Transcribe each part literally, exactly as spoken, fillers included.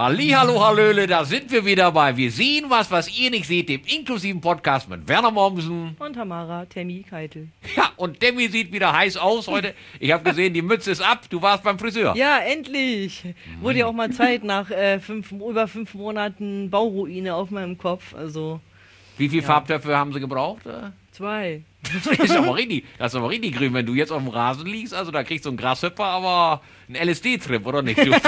Hallihallo, Hallöle, da sind wir wieder bei Wir sehen was, was ihr nicht seht, dem inklusiven Podcast mit Werner Mommsen. Und Tamara Temmi Keitel. Ja, und Demi sieht wieder heiß aus heute. Ich habe gesehen, die Mütze ist ab, du warst beim Friseur. Ja, endlich. Wurde ja auch mal Zeit nach äh, fünf, über fünf Monaten Bauruine auf meinem Kopf. Also. Wie viele Ja. Farbtöpfe haben sie gebraucht? Zwei. Das ist aber richtig, das ist aber richtig grün, wenn du jetzt auf dem Rasen liegst, also da kriegst du einen Grashüpfer, aber einen L S D-Trip, oder nicht? Du?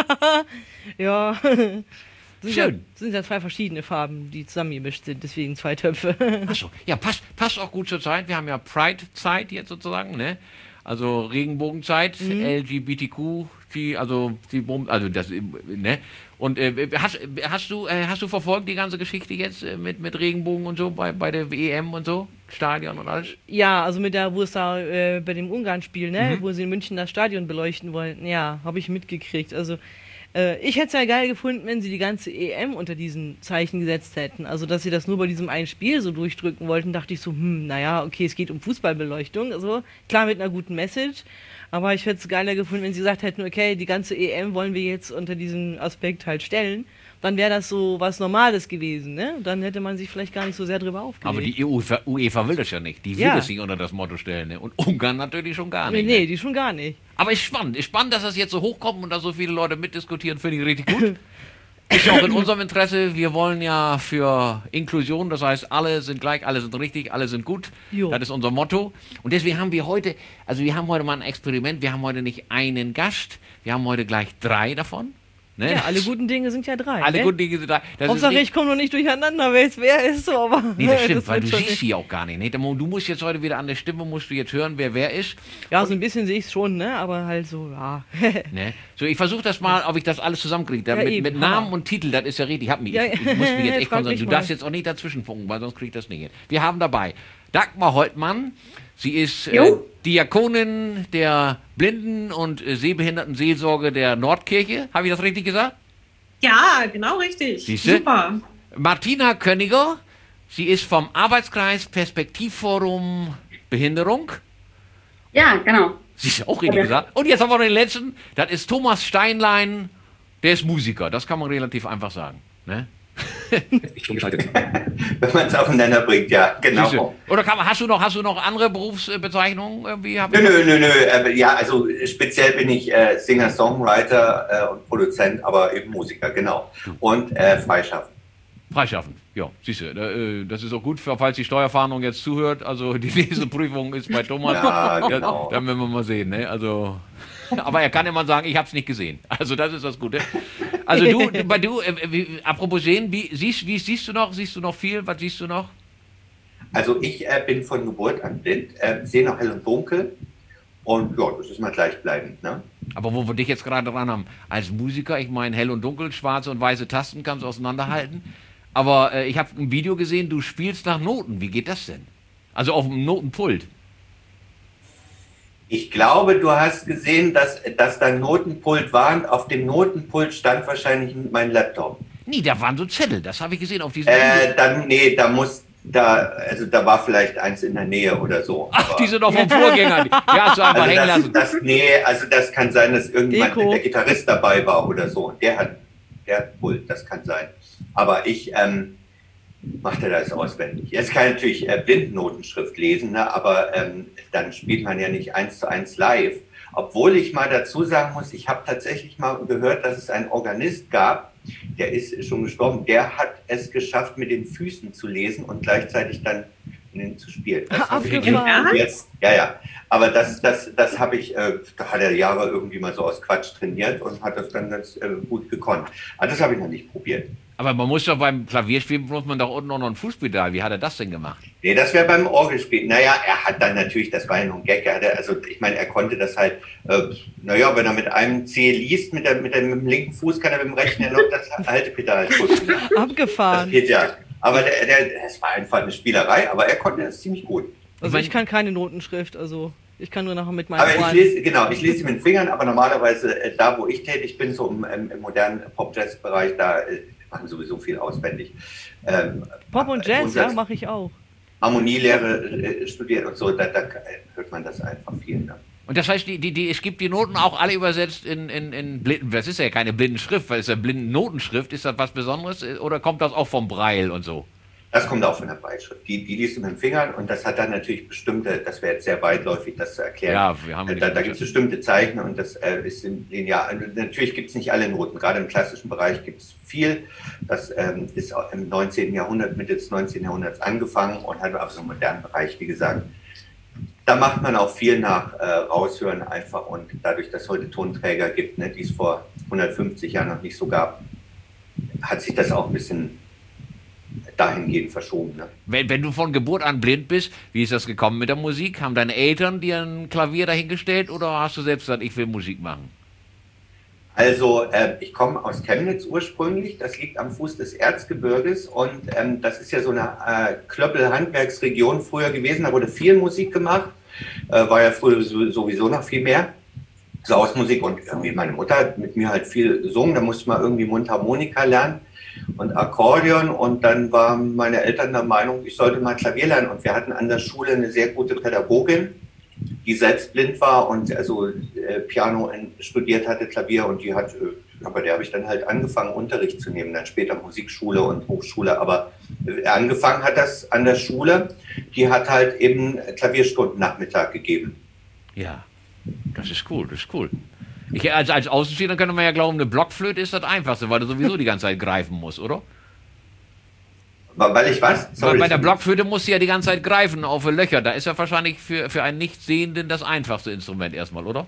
Ja. Sind Schön. Ja, sind ja zwei verschiedene Farben, die zusammengemischt sind, deswegen zwei Töpfe. Achso, ja, passt, passt auch gut zur Zeit. Wir haben ja Pride-Zeit jetzt sozusagen, ne? Also Regenbogenzeit, Mhm. L G B T Q, die, also die, Bum- also das, ne? Und äh, hast, hast du, äh, hast du verfolgt die ganze Geschichte jetzt äh, mit mit Regenbogen und so bei bei der E M und so, Stadion und alles? Ja, also mit der, wo es da äh, bei dem Ungarn-Spiel, ne, Mhm. wo sie in München das Stadion beleuchten wollten, ja, habe ich mitgekriegt. Also äh, ich hätte es ja geil gefunden, wenn sie die ganze E M unter diesen Zeichen gesetzt hätten. Also dass sie das nur bei diesem einen Spiel so durchdrücken wollten, dachte ich so, hm, naja, okay, es geht um Fußballbeleuchtung, also klar mit einer guten Message. Aber ich hätte es geiler gefunden, wenn sie gesagt hätten, okay, die ganze E M wollen wir jetzt unter diesen Aspekt halt stellen. Dann wäre das so was Normales gewesen, ne? Dann hätte man sich vielleicht gar nicht so sehr drüber aufgeregt. Aber die UEFA, UEFA will das ja nicht. Die will Ja. es nicht unter das Motto stellen, ne? Und Ungarn natürlich schon gar Nee, nicht. nee, Ne? die schon gar nicht. Aber ist spannend, ist spannend, dass das jetzt so hochkommt und dass so viele Leute mitdiskutieren, finde ich richtig gut. Ist ja auch in unserem Interesse. Wir wollen ja für Inklusion, das heißt, alle sind gleich, alle sind richtig, alle sind gut. Jo. Das ist unser Motto. Und deswegen haben wir heute, also wir haben heute mal ein Experiment. Wir haben heute nicht einen Gast, wir haben heute gleich drei davon. Ne? Ja, alle guten Dinge sind ja drei. Alle ne? guten Dinge sind drei. Das ist Hauptsache, nicht- ich komme noch nicht durcheinander, wer es wer ist, so, aber. Nee, das stimmt, weil wird du schon siehst nicht. sie auch gar nicht. Ne? Du musst jetzt heute wieder an der Stimme, musst du jetzt hören, wer wer ist. Ja, so ein bisschen sehe ich es schon, ne? Aber halt so, ja. Ne? So, ich versuche das mal, ob ich das alles zusammenkriege. Da Ja, mit, eben, mit Hammer. Namen und Titel, das ist ja richtig. Ich, hab mich, Ja, ich, ich muss mich jetzt echt frag konzentrieren. mich Du mal. darfst jetzt auch nicht dazwischen funken, weil sonst krieg ich das nicht hin. Wir haben dabei Dagmar Holtmann. Sie ist äh, Jo. Diakonin der Blinden- und äh, Sehbehindertenseelsorge der Nordkirche. Habe ich das richtig gesagt? Ja, genau richtig. Siehste? Super. Martina Könniger. Sie ist vom Arbeitskreis Perspektivforum Behinderung. Ja, genau. Sie ist auch richtig gesagt. Und jetzt haben wir noch den letzten. Das ist Thomas Steinlein. Der ist Musiker. Das kann man relativ einfach sagen. Ne? Ich schon geschaltet. Wenn man es aufeinander bringt, ja, Siehste? genau. Oder kann man, hast du noch, hast du noch andere Berufsbezeichnungen irgendwie? Hab Nö, ich- nö, nö, nö. äh, Ja, also speziell bin ich äh, Singer, Songwriter äh, und Produzent, aber eben Musiker, genau. Und äh, freischaffen. Freischaffen. Ja, siehst du, da, äh, das ist auch gut, für, falls die Steuerfahndung jetzt zuhört. Also die Leseprüfung ist bei Thomas. Ja, Ja, genau. dann werden wir mal sehen. Ne? Also, aber er kann immer sagen, ich habe es nicht gesehen. Also das ist das Gute. Also du, du, bei du äh, wie, apropos sehen, wie siehst, wie siehst du noch? Siehst du noch viel? Was siehst du noch? Also ich äh, bin von Geburt an blind, äh, sehe noch hell und dunkel und ja, das ist mal gleichbleibend, ne? Aber wo wir dich jetzt gerade dran haben, als Musiker, ich meine, hell und dunkel, schwarze und weiße Tasten kannst du auseinanderhalten. Aber äh, ich habe ein Video gesehen, du spielst nach Noten. Wie geht das denn? Also auf dem Notenpult. Ich glaube, du hast gesehen, dass, dass da ein Notenpult war und auf dem Notenpult stand wahrscheinlich mein Laptop. Nee, da waren so Zettel, das habe ich gesehen auf diesem Äh, Video. dann, nee, da muss, da, also da war vielleicht eins in der Nähe oder so. Ach, aber- die sind doch vom Vorgänger. Die hast du einfach Also hängen das, lassen. das, nee, also das kann sein, dass irgendjemand, Deko. der Gitarrist dabei war oder so. Und der hat, der hat Pult, das kann sein. Aber ich ähm, machte das auswendig. Jetzt kann ich natürlich äh, Blindnotenschrift lesen, ne, aber ähm, dann spielt man ja nicht eins zu eins live. Obwohl ich mal dazu sagen muss, ich habe tatsächlich mal gehört, dass es einen Organist gab, der ist schon gestorben, der hat es geschafft, mit den Füßen zu lesen und gleichzeitig dann zu spielen. Das hab ich Abgefahren. jetzt, ja, ja. Aber das, das, das habe ich, äh, da hat er Jahre irgendwie mal so aus Quatsch trainiert und hat das dann ganz äh, gut gekonnt. Aber das habe ich noch nicht probiert. Aber man muss doch beim Klavierspielen, muss man doch unten auch noch ein Fußpedal. Wie hat er das denn gemacht? Nee, das wäre beim Orgelspiel. Naja, er hat dann natürlich, das war ja nur ein Gag, er hatte, also ich meine, er konnte das halt, äh, naja, wenn er mit einem C liest, mit, der, mit, dem, mit dem linken Fuß kann er mit dem rechten ja noch das Haltepedal drücken. Das Abgefahren. geht ja. Aber der, der, es war einfach eine Spielerei, aber er konnte das ziemlich gut. Also Ich ich kann keine Notenschrift, also ich kann nur nachher mit meinen Aber ich Ohren. lese, genau, ich lese sie mit den Fingern, aber normalerweise äh, da, wo ich tätig bin, so im, im, im modernen Pop-Jazz-Bereich, da äh, machen sowieso viel auswendig. Ähm, Pop und Jazz, Grundsatz- ja, mache ich auch. Harmonielehre äh, studiert und so, da, da hört man das einfach viel. Ne? Und das heißt, die, die, die, es gibt die Noten auch alle übersetzt in, in, in Blinden. Das ist ja keine Blindenschrift, weil es ja Blindennotenschrift. Ist das was Besonderes oder kommt das auch vom Braille und so? Das kommt auch von der Breitschrift. Die, die liest du mit den Fingern und das hat dann natürlich bestimmte, das wäre jetzt sehr weitläufig, das zu erklären. Ja, wir haben ja Da, da gibt es bestimmte Zeichen und das äh, ist in linear. Natürlich gibt es nicht alle Noten, gerade im klassischen Bereich gibt es viel. Das ähm, ist auch im neunzehnten Jahrhundert, Mitte des neunzehnten Jahrhunderts angefangen und hat auch so einen modernen Bereich, wie gesagt. Da macht man auch viel nach äh, Raushören einfach und dadurch, dass es heute Tonträger gibt, ne, die es vor hundertfünfzig Jahren noch nicht so gab, hat sich das auch ein bisschen dahingehend verschoben. Ne? Wenn, wenn du von Geburt an blind bist, wie ist das gekommen mit der Musik? Haben deine Eltern dir ein Klavier dahingestellt oder hast du selbst gesagt, ich will Musik machen? Also äh, ich komme aus Chemnitz ursprünglich, das liegt am Fuß des Erzgebirges und ähm, das ist ja so eine äh, Klöppel-Handwerksregion früher gewesen, da wurde viel Musik gemacht, äh, war ja früher sowieso noch viel mehr, so Hausmusik und irgendwie meine Mutter hat mit mir halt viel gesungen, da musste ich mal irgendwie Mundharmonika lernen und Akkordeon und dann waren meine Eltern der Meinung, ich sollte mal Klavier lernen und wir hatten an der Schule eine sehr gute Pädagogin, die selbst blind war und also äh, Piano in, studiert hatte, Klavier und die hat, äh, aber der habe ich dann halt angefangen Unterricht zu nehmen, dann später Musikschule und Hochschule, aber äh, angefangen hat das an der Schule, die hat halt eben Klavierstunden Nachmittag gegeben. Ja, das ist cool, das ist cool. Ich, als, als Außenstehender könnte man ja glauben, eine Blockflöte ist das Einfachste, weil du sowieso die ganze Zeit greifen musst, oder? Weil ich was? Sorry, bei der Blockflöte musst du ja die ganze Zeit greifen auf Löcher. Da ist ja wahrscheinlich für, für einen Nichtsehenden das einfachste Instrument erstmal, oder?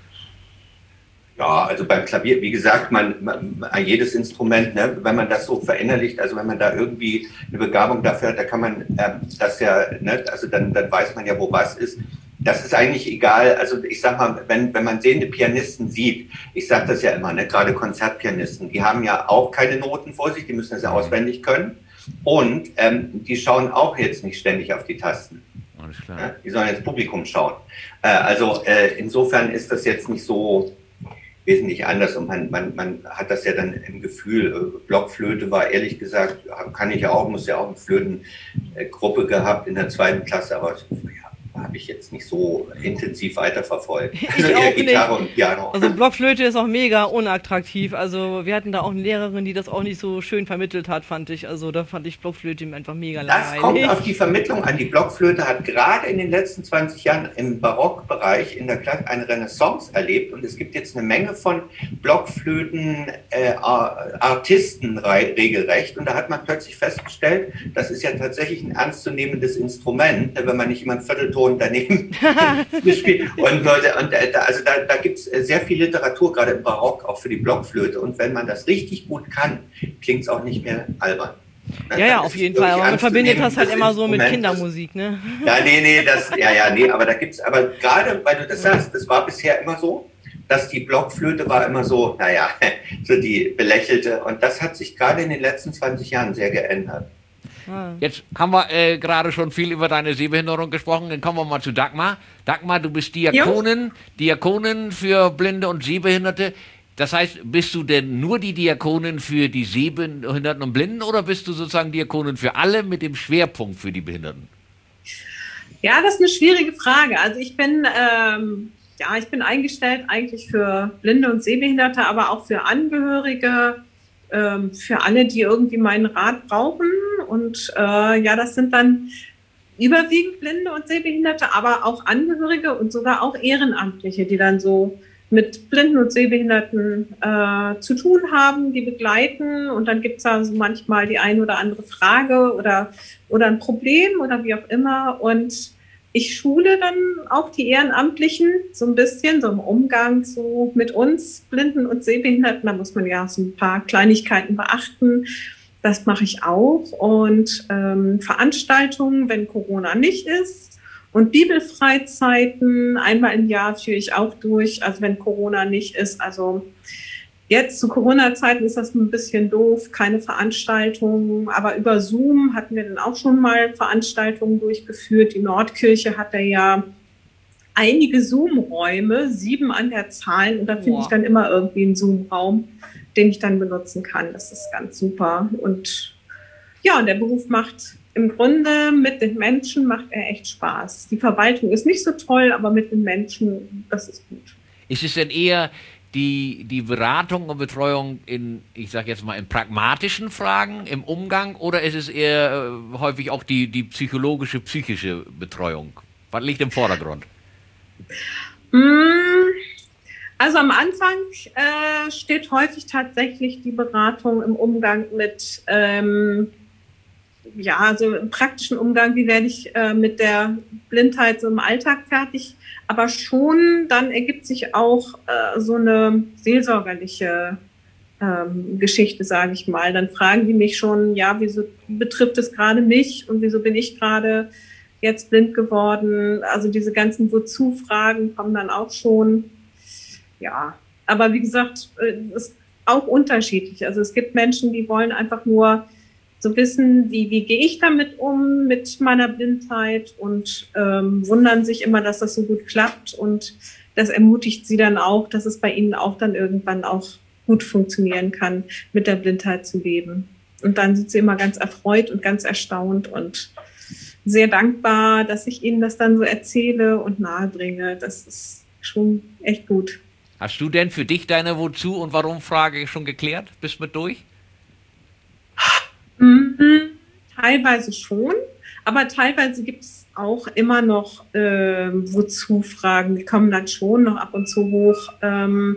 Ja, also beim Klavier, wie gesagt, man, man jedes Instrument, ne, wenn man das so verinnerlicht, also wenn man da irgendwie eine Begabung dafür hat, da kann man ähm, das ja, ne, also dann, dann weiß man ja, wo was ist. Das ist eigentlich egal. Also ich sag mal, wenn, wenn man sehende Pianisten sieht, ich sage das ja immer, ne, gerade Konzertpianisten, die haben ja auch keine Noten vor sich, die müssen das ja auswendig können. Und ähm, die schauen auch jetzt nicht ständig auf die Tasten. Alles klar. Ja, die sollen ins Publikum schauen. Äh, also äh, insofern ist das jetzt nicht so wesentlich anders und man, man, man hat das ja dann im Gefühl. Äh, Blockflöte war ehrlich gesagt, kann ich ja auch, muss ja auch eine Flötengruppe gehabt in der zweiten Klasse, aber ja, habe ich jetzt nicht so intensiv weiterverfolgt. Ich also auch eher Gitarre nicht. und Piano. Also Blockflöte ist auch mega unattraktiv. Also wir hatten da auch eine Lehrerin, die das auch nicht so schön vermittelt hat, fand ich. Also da fand ich Blockflöte einfach mega langweilig. Das kommt auf die Vermittlung an. Die Blockflöte hat gerade in den letzten zwanzig Jahren im Barockbereich in der Klasse eine Renaissance erlebt und es gibt jetzt eine Menge von Blockflöten-Artisten äh, regelrecht und da hat man plötzlich festgestellt, das ist ja tatsächlich ein ernstzunehmendes Instrument, wenn man nicht immer einen Viertelton daneben gespielt. Und, Leute, und äh, also da, da gibt es sehr viel Literatur, gerade im Barock, auch für die Blockflöte. Und wenn man das richtig gut kann, klingt es auch nicht mehr albern. Ja, ja, auf jeden Fall. Aber man verbindet das halt immer so mit Kindermusik, ne? Ja, nee, nee, das, ja, ja, nee, aber da gibt es, aber gerade, weil du das sagst, das war bisher immer so, dass die Blockflöte war immer so, naja, so die belächelte. Und das hat sich gerade in den letzten zwanzig Jahren sehr geändert. Jetzt haben wir äh, gerade schon viel über deine Sehbehinderung gesprochen. Dann kommen wir mal zu Dagmar. Dagmar, du bist Diakonin, Diakonin für Blinde und Sehbehinderte. Das heißt, bist du denn nur die Diakonin für die Sehbehinderten und Blinden oder bist du sozusagen Diakonin für alle mit dem Schwerpunkt für die Behinderten? Ja, das ist eine schwierige Frage. Also ich bin, ähm, ja, ich bin eingestellt eigentlich für Blinde und Sehbehinderte, aber auch für Angehörige, ähm, für alle, die irgendwie meinen Rat brauchen. Und äh, ja, das sind dann überwiegend Blinde und Sehbehinderte, aber auch Angehörige und sogar auch Ehrenamtliche, die dann so mit Blinden und Sehbehinderten äh, zu tun haben, die begleiten. Und dann gibt es da so manchmal die eine oder andere Frage oder, oder ein Problem oder wie auch immer. Und ich schule dann auch die Ehrenamtlichen so ein bisschen, so im Umgang so mit uns Blinden und Sehbehinderten. Da muss man ja so ein paar Kleinigkeiten beachten. Das mache ich auch. Und ähm, Veranstaltungen, wenn Corona nicht ist. Und Bibelfreizeiten einmal im Jahr führe ich auch durch, also wenn Corona nicht ist. Also jetzt zu Corona-Zeiten ist das ein bisschen doof, keine Veranstaltungen. Aber über Zoom hatten wir dann auch schon mal Veranstaltungen durchgeführt. Die Nordkirche hatte ja einige Zoom-Räume, sieben an der Zahl. Und da finde ich dann immer irgendwie einen Zoom-Raum, den ich dann benutzen kann. Das ist ganz super. Und ja, und der Beruf macht im Grunde mit den Menschen macht er echt Spaß. Die Verwaltung ist nicht so toll, aber mit den Menschen, das ist gut. Ist es denn eher die, die Beratung und Betreuung in, ich sag jetzt mal, in pragmatischen Fragen, im Umgang, oder ist es eher äh, häufig auch die, die psychologische, psychische Betreuung? Was liegt im Vordergrund? Also am Anfang äh, steht häufig tatsächlich die Beratung im Umgang mit, ähm, ja, also im praktischen Umgang, wie werde ich äh, mit der Blindheit so im Alltag fertig. Aber schon dann ergibt sich auch äh, so eine seelsorgerliche ähm, Geschichte, sage ich mal. Dann fragen die mich schon, ja, wieso betrifft es gerade mich und wieso bin ich gerade jetzt blind geworden? Also diese ganzen Wozu-Fragen kommen dann auch schon. Ja, aber wie gesagt, es ist auch unterschiedlich. Also es gibt Menschen, die wollen einfach nur so wissen, wie, wie gehe ich damit um, mit meiner Blindheit, und ähm, wundern sich immer, dass das so gut klappt, und das ermutigt sie dann auch, dass es bei ihnen auch dann irgendwann auch gut funktionieren kann, mit der Blindheit zu leben. Und dann sind sie immer ganz erfreut und ganz erstaunt und sehr dankbar, dass ich ihnen das dann so erzähle und nahebringe. Das ist schon echt gut. Hast du denn für dich deine Wozu- und Warum-Frage schon geklärt? Bist mit durch? Mhm, teilweise schon, aber teilweise gibt es auch immer noch äh, Wozu-Fragen. Die kommen dann schon noch ab und zu hoch. Ähm,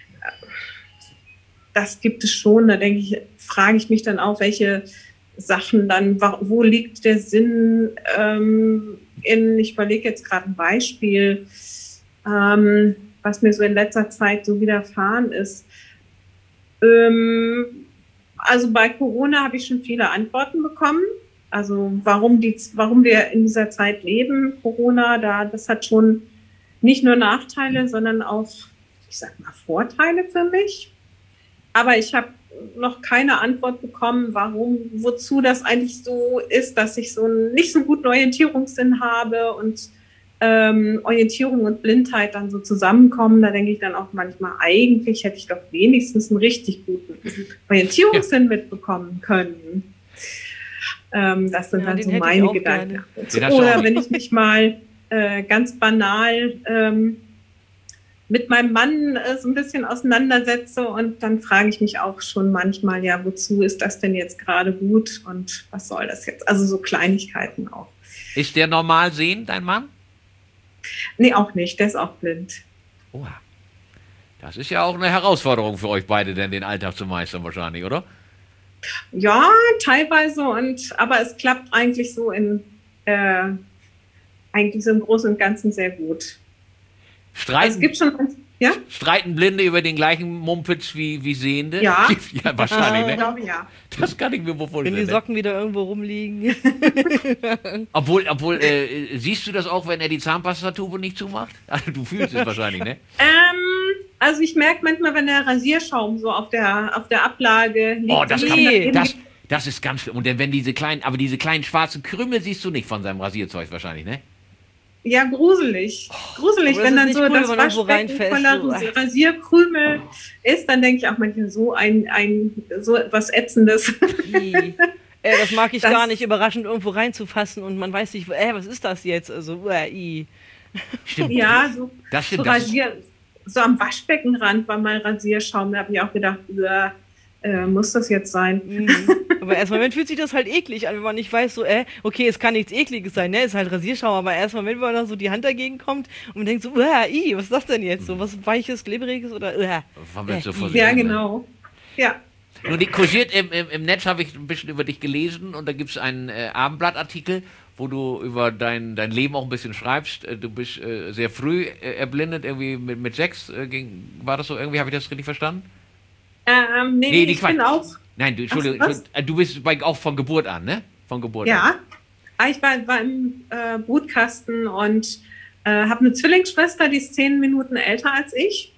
das gibt es schon. Da denke ich, frage ich mich dann auch, welche Sachen dann, wo liegt der Sinn ähm, in, ich überlege jetzt gerade ein Beispiel, ähm, was mir so in letzter Zeit so widerfahren ist. Ähm, also bei Corona habe ich schon viele Antworten bekommen. Also warum, die, warum wir in dieser Zeit leben, Corona, da, das hat schon nicht nur Nachteile, sondern auch, ich sag mal, Vorteile für mich. Aber ich habe noch keine Antwort bekommen, warum, wozu das eigentlich so ist, dass ich so einen nicht so guten Orientierungssinn habe und ähm, Orientierung und Blindheit dann so zusammenkommen. Da denke ich dann auch manchmal, eigentlich hätte ich doch wenigstens einen richtig guten Orientierungssinn ja. mitbekommen können. Ähm, das sind ja, dann so meine Gedanken. Oder wenn ich mich mal äh, ganz banal ähm, mit meinem Mann äh, so ein bisschen auseinandersetze, und dann frage ich mich auch schon manchmal, ja, wozu ist das denn jetzt gerade gut und was soll das jetzt? Also so Kleinigkeiten auch. Ist der normal sehend, dein Mann? Nee, auch nicht. Der ist auch blind. Oha. Das ist ja auch eine Herausforderung für euch beide, denn den Alltag zu meistern wahrscheinlich, oder? Ja, teilweise, und aber es klappt eigentlich so in äh, eigentlich so im Großen und Ganzen sehr gut. Streiten, also es gibt schon, ja? Streiten Blinde über den gleichen Mumpitz wie, wie Sehende? Ja. Ja, wahrscheinlich, ne? Ich glaube, ja. Das kann ich mir wohl vorstellen. Wenn die Socken wieder irgendwo rumliegen. obwohl, obwohl äh, siehst du das auch, wenn er die Zahnpastatube nicht zumacht? Also, du fühlst es wahrscheinlich, ne? Ähm, also ich merke manchmal, wenn der Rasierschaum so auf der, auf der Ablage liegt. Oh, das, kann, Nee. das, das ist ganz schlimm. Und wenn diese kleinen, aber diese kleinen schwarzen Krümel siehst du nicht von seinem Rasierzeug wahrscheinlich, ne? Ja, gruselig. Gruselig, aber wenn das dann ist so nicht cool, das wenn man irgendwo Waschbecken reinfällt, voller so. Rasierkrümel ist, dann denke ich auch manchmal so ein, ein so etwas Ätzendes. I. Äh, das mag ich Das- gar nicht, überraschend irgendwo reinzufassen und man weiß nicht, äh, was ist das jetzt? Also, äh, i. Stimmt. Ja, so, Das so, stimmt. Das ist, Rasier, so am Waschbeckenrand war mal Rasierschaum. Da habe ich auch gedacht, ja, äh, muss das jetzt sein? Mhm. Aber erstmal Moment fühlt sich das halt eklig an, wenn man nicht weiß, so, äh, okay, es kann nichts Ekliges sein, ne? Es ist halt Rasierschaum, aber erstmal, wenn man dann so die Hand dagegen kommt und man denkt so, äh, i, was ist das denn jetzt? So was Weiches, Glibberiges oder, äh. Wann willst du äh, vor i. sich Ja, hin, ne? genau. Ja. Nun, die kursiert im, im, im Netz, habe ich ein bisschen über dich gelesen, und da gibt es einen äh, Abendblattartikel, wo du über dein, dein Leben auch ein bisschen schreibst. Äh, Du bist äh, sehr früh äh, erblindet, irgendwie mit, mit sechs. Äh, ging, war das so irgendwie? Habe ich das richtig verstanden? Ähm, nee, Nee, die ich bin Quatsch. auch. Nein, du, Entschuldigung, Ach so, was? Entschuldigung, äh, du bist bei, auch von Geburt an, ne? Von Geburt an. Ja. Ah, ich war, war im äh, Brutkasten und äh, habe eine Zwillingsschwester, die ist zehn Minuten älter als ich.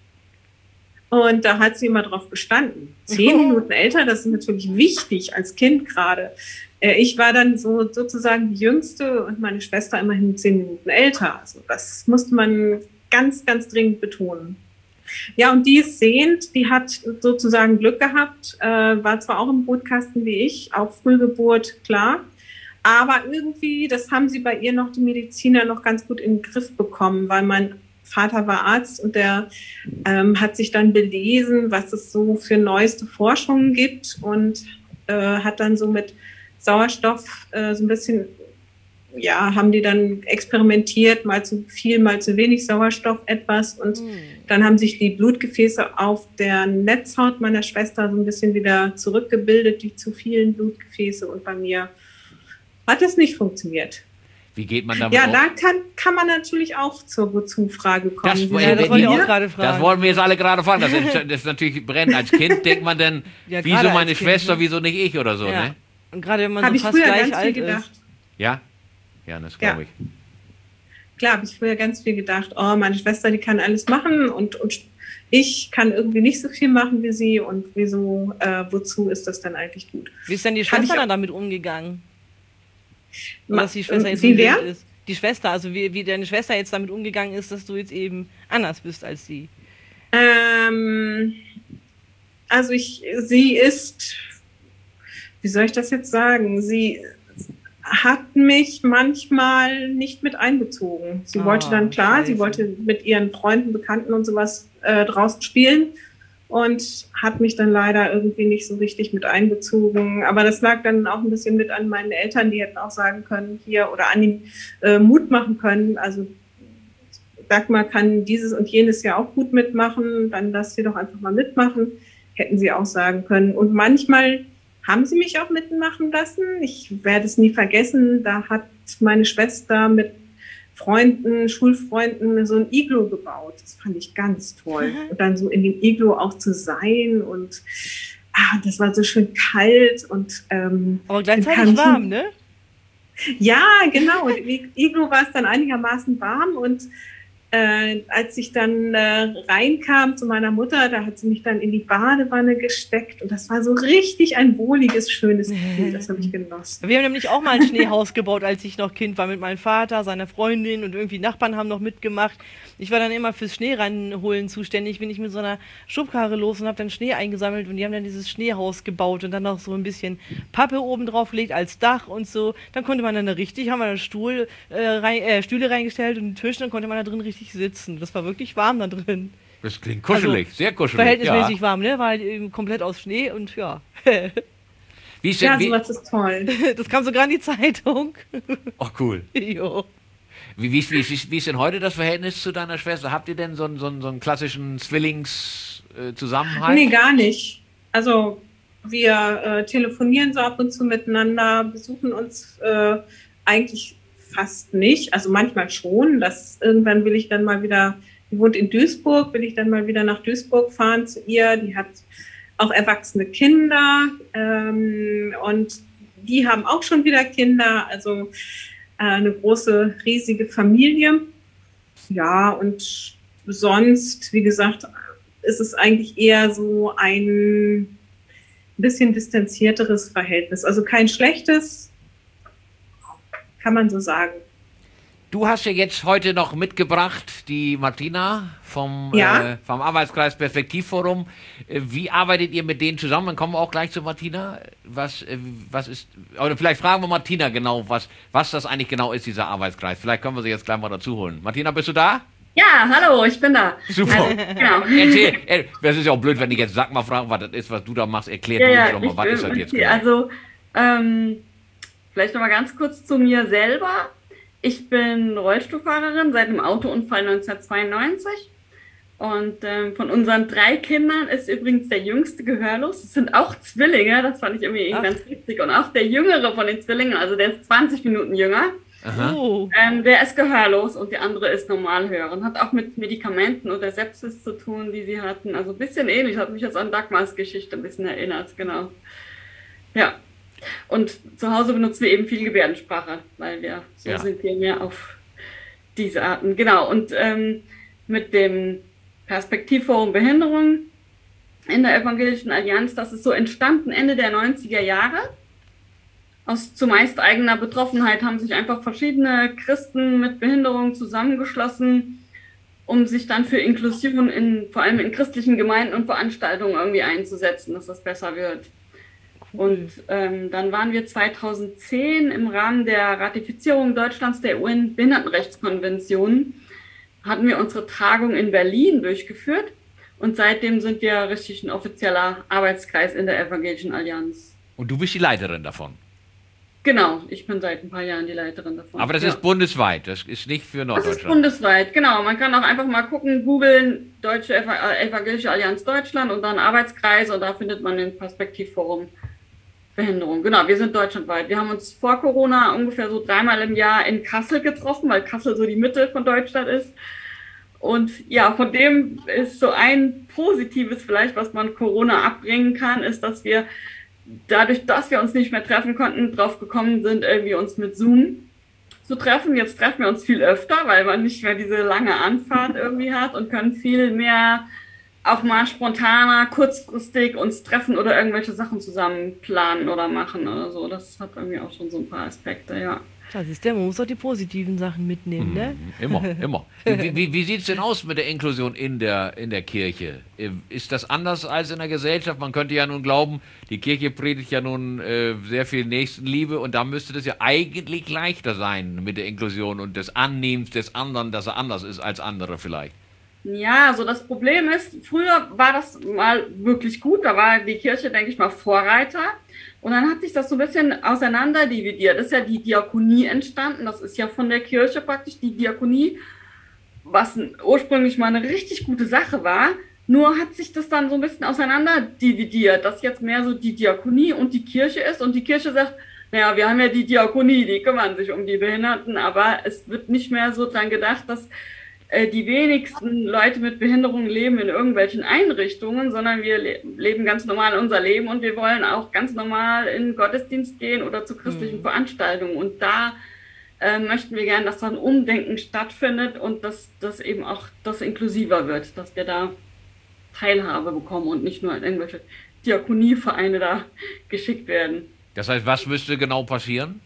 Und da hat sie immer drauf bestanden. Zehn Minuten älter, das ist natürlich wichtig als Kind gerade. Äh, ich war dann so sozusagen die Jüngste und meine Schwester immerhin zehn Minuten älter. Also das musste man ganz, ganz dringend betonen. Ja, und die ist sehend, die hat sozusagen Glück gehabt, äh, war zwar auch im Brutkasten wie ich, auch Frühgeburt, klar, Aber irgendwie, das haben sie bei ihr noch, die Mediziner, noch ganz gut in den Griff bekommen, weil mein Vater war Arzt und der ähm, hat sich dann belesen, was es so für neueste Forschungen gibt und äh, hat dann so mit Sauerstoff äh, so ein bisschen, ja, haben die dann experimentiert, mal zu viel, mal zu wenig Sauerstoff etwas und mhm. dann haben sich die Blutgefäße auf der Netzhaut meiner Schwester so ein bisschen wieder zurückgebildet, die zu vielen Blutgefäße und bei mir hat es nicht funktioniert. Wie geht man damit Ja, um? da kann, kann man natürlich auch zur Wozu-Frage kommen. Das, Ja, das wollte ich auch gerade fragen. Das wollten wir jetzt alle gerade fragen. Das ist, das ist natürlich brennend. Als Kind denkt man dann, Ja, wieso gerade meine als Schwester, Kind, ne? wieso nicht ich oder so, Ja. ne? Und gerade wenn man Habe so ich fast früher gleich ganz viel alt gedacht. ist. Ja? Ja, das glaube Ja. ich. Klar, habe ich früher ganz viel gedacht, oh, meine Schwester, die kann alles machen und, und ich kann irgendwie nicht so viel machen wie sie und wieso, äh, wozu ist das dann eigentlich gut? Wie ist denn die Hab Schwester ich auch- dann damit umgegangen? Ma- Dass die Schwester jetzt wie so wer? wild ist. Die Schwester, also wie, wie deine Schwester jetzt damit umgegangen ist, dass du jetzt eben anders bist als sie. Ähm, also ich, sie ist, wie soll ich das jetzt sagen? Sie hat mich manchmal nicht mit einbezogen. Sie Ah, wollte dann, klar, scheiße. sie wollte mit ihren Freunden, Bekannten und sowas äh, draußen spielen und hat mich dann leider irgendwie nicht so richtig mit einbezogen. Aber das lag dann auch ein bisschen mit an meinen Eltern, die hätten auch sagen können, hier oder an ihm äh, Mut machen können. Also Dagmar kann dieses und jenes ja auch gut mitmachen, dann lass sie doch einfach mal mitmachen, hätten sie auch sagen können. Und manchmal haben sie mich auch mitmachen lassen. Ich werde es nie vergessen, da hat meine Schwester mit Freunden, Schulfreunden so ein Iglo gebaut. Das fand ich ganz toll. Und dann so in dem Iglo auch zu sein und ah, das war so schön kalt und ähm, Aber dann gleichzeitig kam warm, so- ne? ja, genau. Im Iglo war es dann einigermaßen warm und äh, als ich dann äh, reinkam zu meiner Mutter, da hat sie mich dann in die Badewanne gesteckt und das war so richtig ein wohliges, schönes Gefühl. Das habe ich genossen. Wir haben nämlich auch mal ein Schneehaus gebaut, als ich noch Kind war, mit meinem Vater, seiner Freundin und irgendwie Nachbarn haben noch mitgemacht. Ich war dann immer fürs Schnee reinholen zuständig, bin ich mit so einer Schubkarre los und habe dann Schnee eingesammelt und die haben dann dieses Schneehaus gebaut und dann noch so ein bisschen Pappe oben drauf gelegt als Dach und so. Dann konnte man dann da richtig, haben wir dann Stuhl, äh, rein, äh, Stühle reingestellt und einen Tisch, dann konnte man da drin richtig sitzen. Das war wirklich warm da drin. Das klingt kuschelig, Also, sehr kuschelig. Verhältnismäßig Ja. warm, ne? War halt eben komplett aus Schnee und ja. Wie ist denn, Ja, wie, sowas ist toll. Das kam sogar in die Zeitung. oh, cool. Jo. Wie, wie, wie, wie, wie ist denn heute das Verhältnis zu deiner Schwester? Habt ihr denn so einen, so einen, so einen klassischen Zwillings-Zusammenhalt? Nee, gar nicht. Also wir äh, telefonieren so ab und zu miteinander, besuchen uns äh, eigentlich fast nicht. Also manchmal schon. Das, irgendwann will ich dann mal wieder, die wohnt in Duisburg, will ich dann mal wieder nach Duisburg fahren zu ihr. Die hat auch erwachsene Kinder ähm, und die haben auch schon wieder Kinder. Also äh, eine große, riesige Familie. Ja, und sonst, wie gesagt, ist es eigentlich eher so ein bisschen distanzierteres Verhältnis. Also kein schlechtes, kann man so sagen. Du hast ja jetzt heute noch mitgebracht die Martina vom, Ja. äh, vom Arbeitskreis Perspektivforum. Äh, Wie arbeitet ihr mit denen zusammen? Dann kommen wir auch gleich zu Martina. Was, äh, was ist, oder vielleicht fragen wir Martina genau, was, was das eigentlich genau ist, dieser Arbeitskreis. Vielleicht können wir sie jetzt gleich mal dazu holen. Martina, bist du da? Ja, hallo, ich bin da. Super. Also, genau. Erzähl, äh, das ist ja auch blöd, wenn ich jetzt sag mal fragen, was das ist, was du da machst. Erklär Ja, du ja, uns doch mal, ich, was ist das ähm, jetzt okay, genau? Also, ähm, vielleicht nochmal ganz kurz zu mir selber. Ich bin Rollstuhlfahrerin seit dem Autounfall neunzehnhundertzweiundneunzig. Und ähm, von unseren drei Kindern ist übrigens der jüngste gehörlos. Es sind auch Zwillinge, das fand ich irgendwie Ach. ganz witzig. Und auch der jüngere von den Zwillingen, also der ist zwanzig Minuten jünger, Aha. Oh. ähm, der ist gehörlos und die andere ist normalhörend. Hat auch mit Medikamenten oder Sepsis zu tun, die sie hatten. Also ein bisschen ähnlich, hat mich jetzt an Dagmars Geschichte ein bisschen erinnert, genau. Ja. Und zu Hause benutzen wir eben viel Gebärdensprache, weil wir so Ja. sind wir mehr auf diese Arten. Genau, und ähm, mit dem Perspektivforum Behinderung in der Evangelischen Allianz, das ist so entstanden Ende der neunziger Jahre. Aus zumeist eigener Betroffenheit haben sich einfach verschiedene Christen mit Behinderung zusammengeschlossen, um sich dann für Inklusion in, vor allem in christlichen Gemeinden und Veranstaltungen irgendwie einzusetzen, dass das besser wird. Cool. Und ähm, dann waren wir zweitausendzehn im Rahmen der Ratifizierung Deutschlands der U N-Behindertenrechtskonvention, hatten wir unsere Tagung in Berlin durchgeführt. Und seitdem sind wir richtig ein offizieller Arbeitskreis in der Evangelischen Allianz. Und du bist die Leiterin davon. Genau, ich bin seit ein paar Jahren die Leiterin davon. Aber das ja. ist bundesweit, das ist nicht für Das Norddeutschland. ist bundesweit, genau. Man kann auch einfach mal gucken, googeln, Deutsche Eva- Evangelische Allianz Deutschland und dann Arbeitskreis und da findet man den Perspektivforum Behinderung. Genau, wir sind deutschlandweit. Wir haben uns vor Corona ungefähr so dreimal im Jahr in Kassel getroffen, weil Kassel so die Mitte von Deutschland ist. Und ja, von dem ist so ein Positives vielleicht, was man Corona abbringen kann, ist, dass wir dadurch, dass wir uns nicht mehr treffen konnten, drauf gekommen sind, irgendwie uns mit Zoom zu treffen. Jetzt treffen wir uns viel öfter, weil man nicht mehr diese lange Anfahrt irgendwie hat und können viel mehr auch mal spontaner, kurzfristig uns treffen oder irgendwelche Sachen zusammen planen oder machen oder so. Das hat irgendwie auch schon so ein paar Aspekte, ja. Das ist der, man muss auch die positiven Sachen mitnehmen, ne? Immer, immer. Wie, wie, wie sieht es denn aus mit der Inklusion in der, in der Kirche? Ist das anders als in der Gesellschaft? Man könnte ja nun glauben, die Kirche predigt ja nun äh, sehr viel Nächstenliebe und da müsste das ja eigentlich leichter sein mit der Inklusion und des Annehmens des anderen, dass er anders ist als andere vielleicht. Ja, so das Problem ist, früher war das mal wirklich gut, da war die Kirche, denke ich mal, Vorreiter. Und dann hat sich das so ein bisschen auseinanderdividiert. Es ist ja die Diakonie entstanden. Das ist ja von der Kirche praktisch die Diakonie, was ursprünglich mal eine richtig gute Sache war. Nur hat sich das dann so ein bisschen auseinanderdividiert, dass jetzt mehr so die Diakonie und die Kirche ist. Und die Kirche sagt, naja, wir haben ja die Diakonie, die kümmern sich um die Behinderten. Aber es wird nicht mehr so dran gedacht, dass die wenigsten Leute mit Behinderung leben in irgendwelchen Einrichtungen, sondern wir le- leben ganz normal unser Leben und wir wollen auch ganz normal in den Gottesdienst gehen oder zu christlichen mhm. Veranstaltungen. Und da äh, möchten wir gerne, dass da ein Umdenken stattfindet und dass das eben auch das inklusiver wird, dass wir da Teilhabe bekommen und nicht nur in irgendwelche Diakonievereine da geschickt werden. Das heißt, was müsste genau passieren?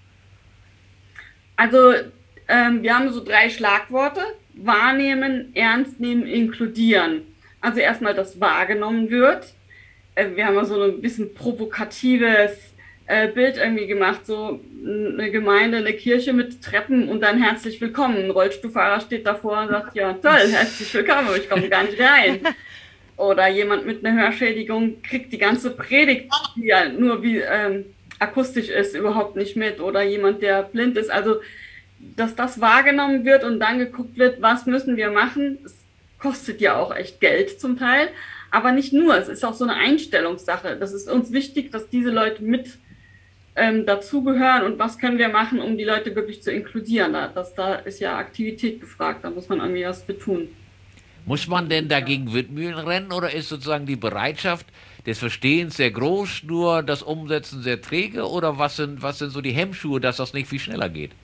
Also ähm, wir haben so drei Schlagworte. Wahrnehmen, ernst nehmen, inkludieren. Also erstmal, dass wahrgenommen wird. Wir haben mal so ein bisschen provokatives Bild irgendwie gemacht, so eine Gemeinde, eine Kirche mit Treppen und dann herzlich willkommen. Ein Rollstuhlfahrer steht davor und sagt, ja toll, herzlich willkommen, aber ich komme gar nicht rein. Oder jemand mit einer Hörschädigung kriegt die ganze Predigt, die ja nur wie ähm, akustisch ist, überhaupt nicht mit. Oder jemand, der blind ist. Also dass das wahrgenommen wird und dann geguckt wird, was müssen wir machen. Es kostet ja auch echt Geld zum Teil, aber nicht nur. Es ist auch so eine Einstellungssache. Das ist uns wichtig, dass diese Leute mit ähm, dazugehören und was können wir machen, um die Leute wirklich zu inkludieren. Da, das, da ist ja Aktivität gefragt, da muss man irgendwie was für tun. Muss man denn dagegen Windmühlen rennen oder ist sozusagen die Bereitschaft des Verstehens sehr groß, nur das Umsetzen sehr träge oder was sind, was sind so die Hemmschuhe, dass das nicht viel schneller geht?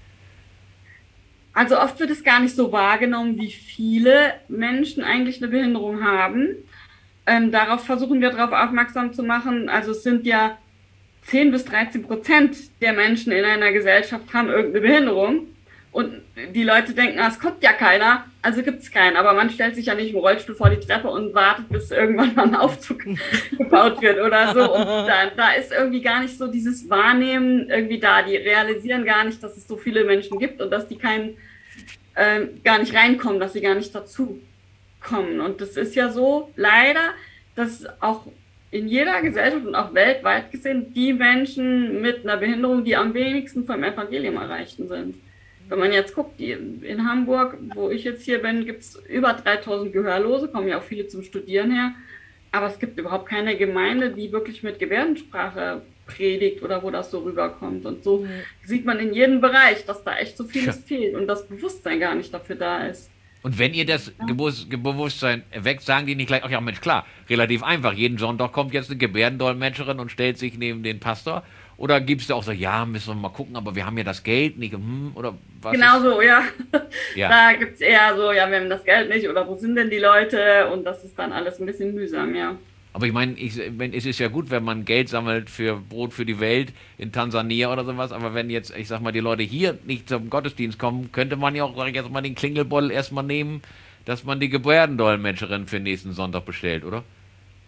Also oft wird es gar nicht so wahrgenommen, wie viele Menschen eigentlich eine Behinderung haben. Ähm, darauf versuchen wir darauf aufmerksam zu machen. Also es sind ja zehn bis dreizehn Prozent der Menschen in einer Gesellschaft haben irgendeine Behinderung. Und die Leute denken, ah, es kommt ja keiner, also gibt es keinen. Aber man stellt sich ja nicht im Rollstuhl vor die Treppe und wartet, bis irgendwann mal ein Aufzug gebaut wird oder so. Und da, da ist irgendwie gar nicht so dieses Wahrnehmen irgendwie da. Die realisieren gar nicht, dass es so viele Menschen gibt und dass die keinen äh, gar nicht reinkommen, dass sie gar nicht dazu kommen. Und das ist ja so, leider, dass auch in jeder Gesellschaft und auch weltweit gesehen die Menschen mit einer Behinderung, die am wenigsten vom Evangelium erreichten sind. Wenn man jetzt guckt, die, in Hamburg, wo ich jetzt hier bin, gibt es über dreitausend Gehörlose, kommen ja auch viele zum Studieren her, aber es gibt überhaupt keine Gemeinde, die wirklich mit Gebärdensprache predigt oder wo das so rüberkommt. Und so mhm. sieht man in jedem Bereich, dass da echt so vieles ja. fehlt und das Bewusstsein gar nicht dafür da ist. Und wenn ihr das ja. Bewusstsein weckt, sagen die nicht gleich, ach ja Mensch, klar, relativ einfach, jeden Sonntag kommt jetzt eine Gebärdendolmetscherin und stellt sich neben den Pastor. Oder gibt es da auch so, ja, müssen wir mal gucken, aber wir haben ja das Geld nicht, hm, oder was? Genau so, ja. ja. Da gibt es eher so, ja, wir haben das Geld nicht, oder wo sind denn die Leute? Und das ist dann alles ein bisschen mühsam, ja. Aber ich meine, ich, wenn, es ist ja gut, wenn man Geld sammelt für Brot für die Welt in Tansania oder sowas, aber wenn jetzt, ich sag mal, die Leute hier nicht zum Gottesdienst kommen, könnte man ja auch, sag ich jetzt mal, den Klingelbeutel erstmal nehmen, dass man die Gebärdendolmetscherin für nächsten Sonntag bestellt, oder?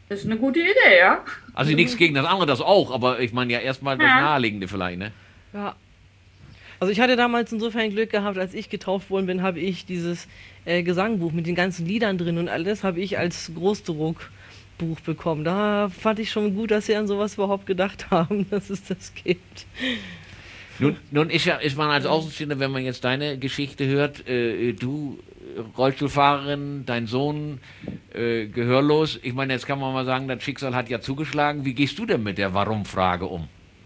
Das ist eine gute Idee, ja. Also nichts gegen das andere, das auch, aber ich meine ja erstmal das Ja. Naheliegende vielleicht, ne? Ja. Also ich hatte damals insofern Glück gehabt, als ich getauft worden bin, habe ich dieses äh, Gesangbuch mit den ganzen Liedern drin und alles habe ich als Großdruckbuch bekommen. Da fand ich schon gut, dass sie an sowas überhaupt gedacht haben, dass es das gibt. Nun, nun ist ja, ist man als Außenstehender, wenn man jetzt deine Geschichte hört, äh, du Rollstuhlfahrerin, dein Sohn äh, gehörlos. Ich meine, jetzt kann man mal sagen, das Schicksal hat ja zugeschlagen. Wie gehst du denn mit der Warum-Frage um?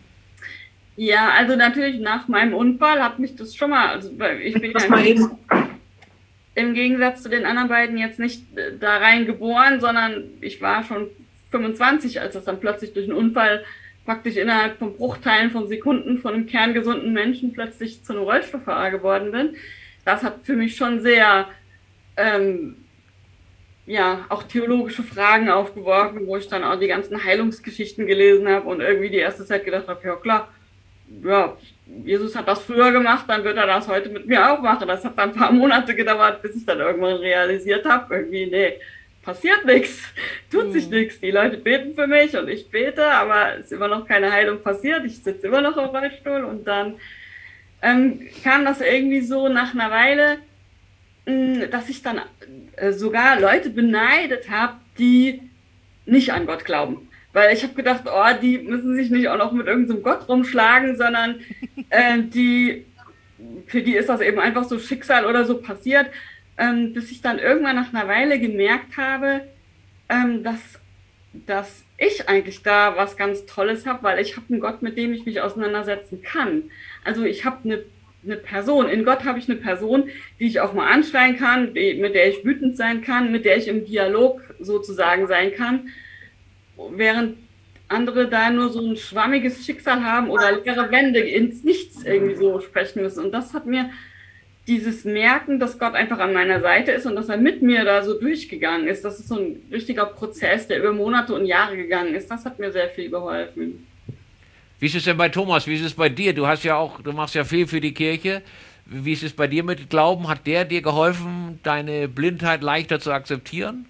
Ja, also natürlich nach meinem Unfall hat mich das schon mal, also weil ich bin Das ja mal eben. im Gegensatz zu den anderen beiden jetzt nicht äh, da rein geboren, sondern ich war schon fünfundzwanzig, als das dann plötzlich durch einen Unfall praktisch innerhalb von Bruchteilen von Sekunden von einem kerngesunden Menschen plötzlich zu einem Rollstuhlfahrer geworden bin. Das hat für mich schon sehr, ähm, ja, auch theologische Fragen aufgeworfen, wo ich dann auch die ganzen Heilungsgeschichten gelesen habe und irgendwie die erste Zeit gedacht habe, ja klar, ja, Jesus hat das früher gemacht, dann wird er das heute mit mir auch machen. Das hat dann ein paar Monate gedauert, bis ich dann irgendwann realisiert habe, irgendwie, nee, passiert nichts, tut sich nichts. Die Leute beten für mich und ich bete, aber es ist immer noch keine Heilung passiert. Ich sitze immer noch im Rollstuhl und dann ähm, kam das irgendwie so nach einer Weile, mh, dass ich dann äh, sogar Leute beneidet habe, die nicht an Gott glauben. Weil ich habe gedacht, oh, die müssen sich nicht auch noch mit irgendeinem Gott rumschlagen, sondern äh, die, für die ist das eben einfach so Schicksal oder so passiert, ähm, bis ich dann irgendwann nach einer Weile gemerkt habe, ähm, dass, dass ich eigentlich da was ganz Tolles habe, weil ich habe einen Gott, mit dem ich mich auseinandersetzen kann. Also ich habe eine, eine Person, in Gott habe ich eine Person, die ich auch mal anschreien kann, die, mit der ich wütend sein kann, mit der ich im Dialog sozusagen sein kann. Während andere da nur so ein schwammiges Schicksal haben oder leere Wände ins Nichts irgendwie so sprechen müssen. Und das hat mir dieses Merken, dass Gott einfach an meiner Seite ist und dass er mit mir da so durchgegangen ist, das ist so ein richtiger Prozess, der über Monate und Jahre gegangen ist, das hat mir sehr viel geholfen. Wie ist es denn bei Thomas? Wie ist es bei dir? Du hast ja auch, du machst ja viel für die Kirche. Wie ist es bei dir mit Glauben? Hat der dir geholfen, deine Blindheit leichter zu akzeptieren?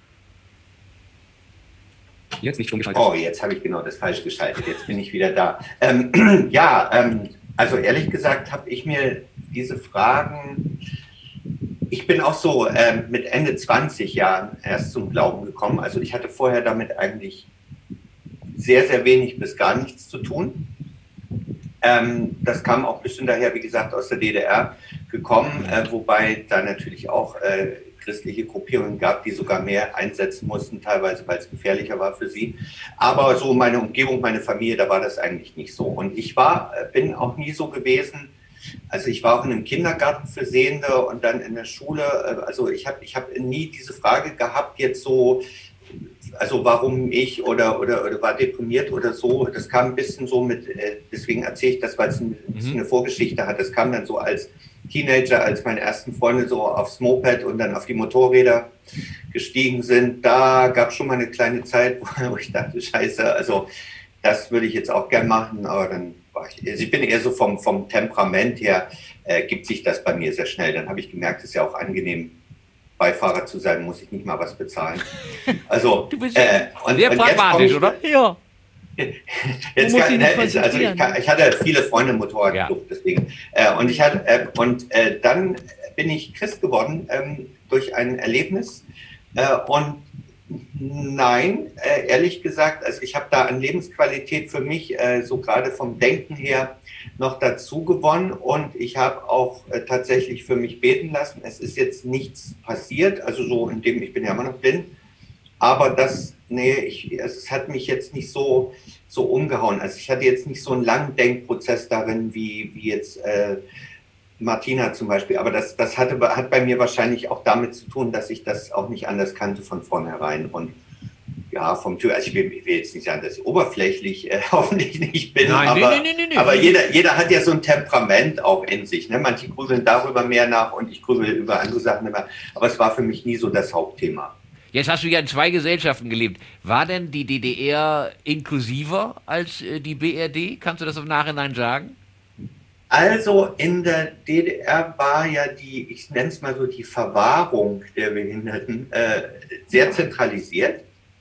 Jetzt nicht schon geschaltet. Oh, jetzt habe ich genau das falsch geschaltet. Jetzt bin ich wieder da. Ähm, ja, ähm, also ehrlich gesagt habe ich mir diese Fragen, ich bin auch so ähm, mit Ende zwanzig Jahren erst zum Glauben gekommen. Also ich hatte vorher damit eigentlich sehr, sehr wenig bis gar nichts zu tun. Ähm, das kam auch ein bisschen daher, wie gesagt, aus der D D R gekommen, äh, wobei da natürlich auch äh, christliche Gruppierungen gab, die sogar mehr einsetzen mussten, teilweise, weil es gefährlicher war für sie. Aber so meine Umgebung, meine Familie, da war das eigentlich nicht so. Und ich war, bin auch nie so gewesen, also ich war auch in einem Kindergarten für Sehende und dann in der Schule, also ich habe ich hab nie diese Frage gehabt, jetzt so, also warum ich oder, oder, oder war deprimiert oder so. Das kam ein bisschen so mit, deswegen erzähle ich das, weil es ein bisschen eine Vorgeschichte hat. Das kam dann so als Teenager, als meine ersten Freunde so aufs Moped und dann auf die Motorräder gestiegen sind. Da gab es schon mal eine kleine Zeit, wo ich dachte, scheiße, also das würde ich jetzt auch gern machen, aber dann war ich, also ich bin eher so vom, vom Temperament her, äh, gibt sich das bei mir sehr schnell. Dann habe ich gemerkt, es ist ja auch angenehm, Beifahrer zu sein, muss ich nicht mal was bezahlen. Also, Du bist äh, und, sehr und jetzt pragmatisch, komm ich, oder? Ja. Jetzt muss kann, ich ne, nicht ist, also ich, konzentrieren. kann, ich hatte viele Freunde im Motorradclub, Ja. deswegen. Äh, und ich hatte, äh, und äh, dann bin ich Christ geworden ähm, durch ein Erlebnis. Äh, und nein, äh, ehrlich gesagt, also ich habe da an Lebensqualität für mich äh, so gerade vom Denken her noch dazu gewonnen und ich habe auch äh, tatsächlich für mich beten lassen. Es ist jetzt nichts passiert, also so in dem, ich bin ja immer noch blind, aber das, nee, ich, es hat mich jetzt nicht so, so umgehauen. Also ich hatte jetzt nicht so einen langen Denkprozess darin, wie, wie jetzt äh, Martina zum Beispiel, aber das, das hatte, hat bei mir wahrscheinlich auch damit zu tun, dass ich das auch nicht anders kannte von vornherein und ja, vom Tür, also ich will, ich will jetzt nicht sagen, dass ich oberflächlich äh, hoffentlich nicht bin, Nein, aber, nee, nee, nee, nee, aber nee. jeder, jeder hat ja so ein Temperament auch in sich. Ne? Manche grübeln darüber mehr nach und ich grübel über andere Sachen immer, aber es war für mich nie so das Hauptthema. Jetzt hast du ja in zwei Gesellschaften gelebt. War denn die D D R inklusiver als äh, die B R D? Kannst du das im Nachhinein sagen? Also in der D D R war ja die, ich nenne es mal so, die Verwahrung der Behinderten äh, sehr zentralisiert.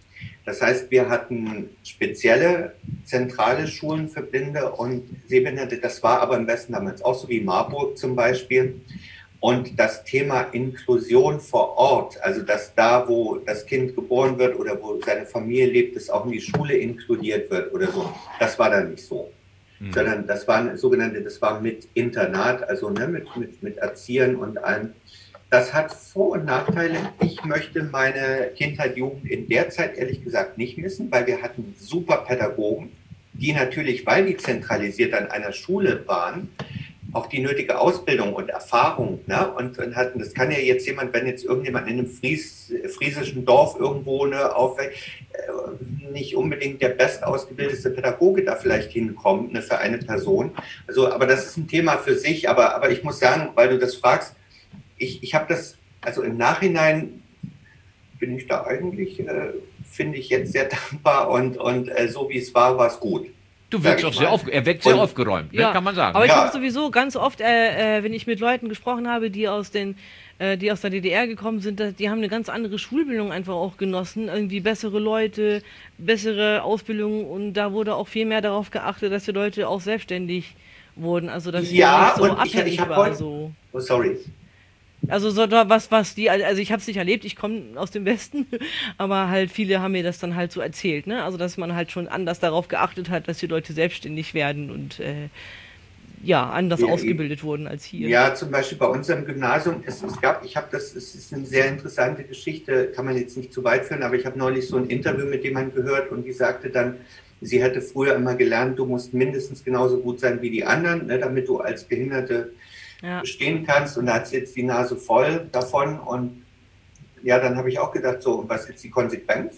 Das heißt, wir hatten spezielle zentrale Schulen für Blinde und Sehbehinderte. Das war aber im Westen damals auch so wie Marburg zum Beispiel. Und das Thema Inklusion vor Ort, also dass da, wo das Kind geboren wird oder wo seine Familie lebt, es auch in die Schule inkludiert wird oder so, das war dann nicht so. Mhm. Sondern das war eine sogenannte, das war mit Internat, also ne, mit, mit, mit Erziehern und allem. Das hat Vor- und Nachteile. Ich möchte meine Kindheit, Jugend in der Zeit ehrlich gesagt nicht missen, weil wir hatten super Pädagogen, die natürlich, weil die zentralisiert an einer Schule waren, auch die nötige Ausbildung und Erfahrung, ne? und, und hatten, das kann ja jetzt jemand, wenn jetzt irgendjemand in einem Fries, friesischen Dorf irgendwo ne, aufwächst, äh, nicht unbedingt der bestausgebildete Pädagoge da vielleicht hinkommt, ne, für eine Person. Also, aber das ist ein Thema für sich, aber, aber ich muss sagen, weil du das fragst, ich, ich habe das, also im Nachhinein bin ich da eigentlich, äh, finde ich jetzt sehr dankbar und, und äh, so wie es war, war es gut. Du wirkst auch sehr auf, er wirkt sehr Und- aufgeräumt, ne, Ja, kann man sagen. aber ich Ja. habe sowieso ganz oft, äh, äh, wenn ich mit Leuten gesprochen habe, die aus den, äh, die aus der D D R gekommen sind, da- die haben eine ganz andere Schulbildung einfach auch genossen, irgendwie bessere Leute, bessere Ausbildung und da wurde auch viel mehr darauf geachtet, dass die Leute auch selbstständig wurden, also dass sie Ja, nicht so und ich- abhängig ich hab war. heute- So. Oh, sorry. Also so da was, was die, also ich habe es nicht erlebt, ich komme aus dem Westen, aber halt viele haben mir das dann halt so erzählt, ne? Also dass man halt schon anders darauf geachtet hat, dass die Leute selbstständig werden und äh, ja, anders Ja, ausgebildet wurden als hier. Ja, zum Beispiel bei unserem Gymnasium, es, es gab, ich habe das, es ist eine sehr interessante Geschichte, kann man jetzt nicht zu weit führen, aber ich habe neulich so ein Interview mit jemandem gehört und die sagte dann, sie hätte früher immer gelernt, du musst mindestens genauso gut sein wie die anderen, ne, damit du als Behinderte Ja. bestehen kannst und da hat sie jetzt die Nase voll davon und ja, dann habe ich auch gedacht, so, und was ist jetzt die Konsequenz?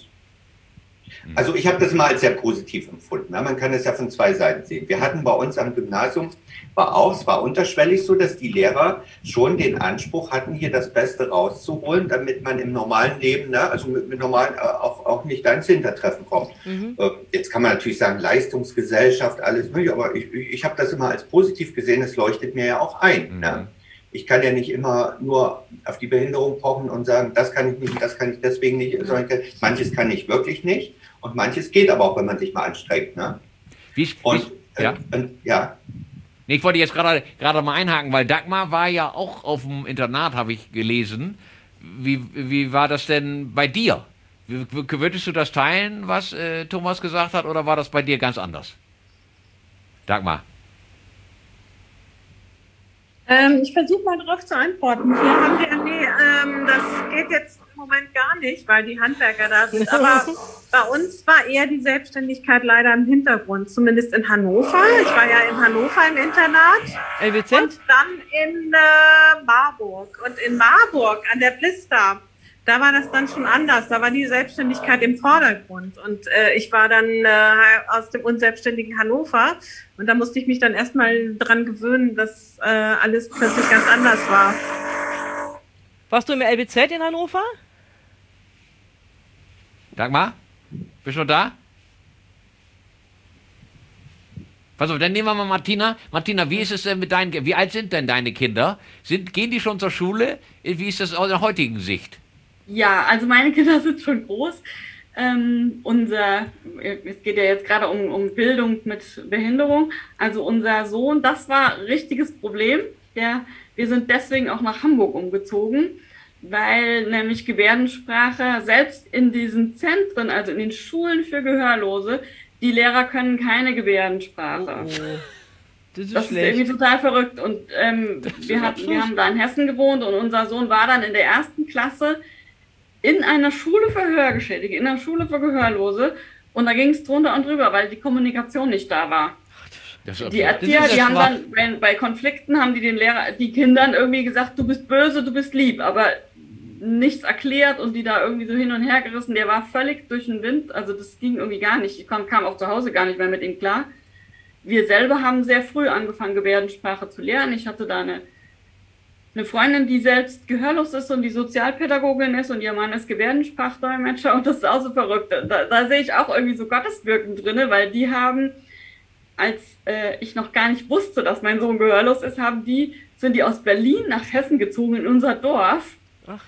Also ich habe das mal als sehr positiv empfunden. Ne? Man kann es ja von zwei Seiten sehen. Wir hatten bei uns am Gymnasium, war auch, es war unterschwellig so, dass die Lehrer schon den Anspruch hatten, hier das Beste rauszuholen, damit man im normalen Leben, ne, also mit, mit normalen, äh, auch, auch nicht da ins Hintertreffen kommt. Mhm. Äh, jetzt kann man natürlich sagen, Leistungsgesellschaft, alles mögliche, aber ich, ich, ich habe das immer als positiv gesehen, es leuchtet mir ja auch ein. Mhm. Ne? Ich kann ja nicht immer nur auf die Behinderung pochen und sagen, das kann ich nicht, das kann ich deswegen nicht, sondern ich kann, manches kann ich wirklich nicht und manches geht aber auch, wenn man sich mal anstrengt. Ne? Wie, Und, wie, ja? äh, und ja, Nee, ich wollte jetzt gerade gerade mal einhaken, weil Dagmar war ja auch auf dem Internat, habe ich gelesen. Wie, wie war das denn bei dir? W- w- Würdest du das teilen, was äh, Thomas gesagt hat, oder war das bei dir ganz anders? Dagmar. Ähm, ich versuche mal darauf zu antworten. Hier haben wir, nee, ähm, das geht jetzt im Moment gar nicht, weil die Handwerker da sind. Aber bei uns war eher die Selbstständigkeit leider im Hintergrund, zumindest in Hannover. Ich war ja in Hannover im Internat L W Z? und dann in äh, Marburg. Und in Marburg an der Plista, da war das dann schon anders. Da war die Selbstständigkeit im Vordergrund. Und äh, ich war dann äh, aus dem unselbstständigen Hannover. Und da musste ich mich dann erstmal dran gewöhnen, dass äh, alles plötzlich ganz anders war. Warst du im L W Z in Hannover? Dagmar? Bist du noch da? Pass auf, dann nehmen wir mal Martina. Martina, wie ist es denn mit deinen, wie alt sind denn deine Kinder? Sind, gehen die schon zur Schule? Wie ist das aus der heutigen Sicht? Ja, also meine Kinder sind schon groß. Ähm, unser, es geht ja jetzt gerade um, um Bildung mit Behinderung. Also unser Sohn, das war ein richtiges Problem. Der, wir sind deswegen auch nach Hamburg umgezogen, weil nämlich Gebärdensprache selbst in diesen Zentren, also in den Schulen für Gehörlose, die Lehrer können keine Gebärdensprache. Oh, das ist Das ist schlecht. irgendwie total verrückt. Und ähm, wir, hatten, wir haben da in Hessen gewohnt und unser Sohn war dann in der ersten Klasse in einer Schule für Hörgeschädigte, in einer Schule für Gehörlose. Und da ging es drunter und drüber, weil die Kommunikation nicht da war. Das ist Die absurd. Erzieher, Das ist die ja haben schwach. dann, wenn, bei Konflikten haben die den Lehrer, die Kindern irgendwie gesagt, du bist böse, du bist lieb, aber nichts erklärt und die da irgendwie so hin und her gerissen. Der war völlig durch den Wind, also das ging irgendwie gar nicht. Ich kam, kam auch zu Hause gar nicht mehr mit ihm klar. Wir selber haben sehr früh angefangen, Gebärdensprache zu lernen. Ich hatte da eine, eine Freundin, die selbst gehörlos ist und die Sozialpädagogin ist und ihr Mann ist Gebärdensprachdolmetscher und das ist auch so verrückt. Da, da sehe ich auch irgendwie so Gotteswirken drin, weil die haben, als äh, ich noch gar nicht wusste, dass mein Sohn gehörlos ist, haben die, sind die aus Berlin nach Hessen gezogen in unser Dorf. Ach.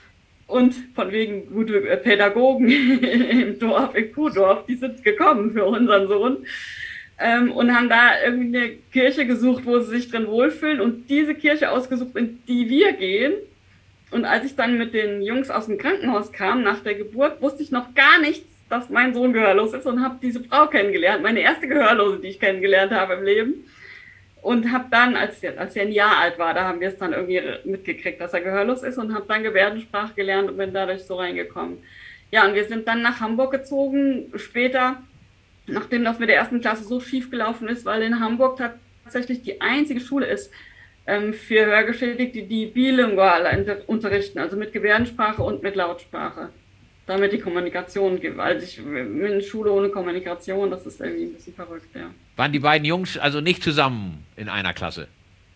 Und von wegen gute Pädagogen im Dorf, in Kuhdorf, die sind gekommen für unseren Sohn ähm, und haben da irgendwie eine Kirche gesucht, wo sie sich drin wohlfühlen und diese Kirche ausgesucht, in die wir gehen. Und als ich dann mit den Jungs aus dem Krankenhaus kam, nach der Geburt, wusste ich noch gar nichts, dass mein Sohn gehörlos ist und habe diese Frau kennengelernt, meine erste Gehörlose, die ich kennengelernt habe im Leben. Und habe dann, als er, als er ein Jahr alt war, da haben wir es dann irgendwie mitgekriegt, dass er gehörlos ist und habe dann Gebärdensprache gelernt und bin dadurch so reingekommen. Ja, und wir sind dann nach Hamburg gezogen, später, nachdem das mit der ersten Klasse so schief gelaufen ist, weil in Hamburg tatsächlich die einzige Schule ist ähm, für Hörgeschädigte, die bilingual unterrichten, also mit Gebärdensprache und mit Lautsprache, damit die Kommunikation gibt. Also ich in eine Schule ohne Kommunikation, das ist irgendwie ein bisschen verrückt, ja. Waren die beiden Jungs also nicht zusammen in einer Klasse?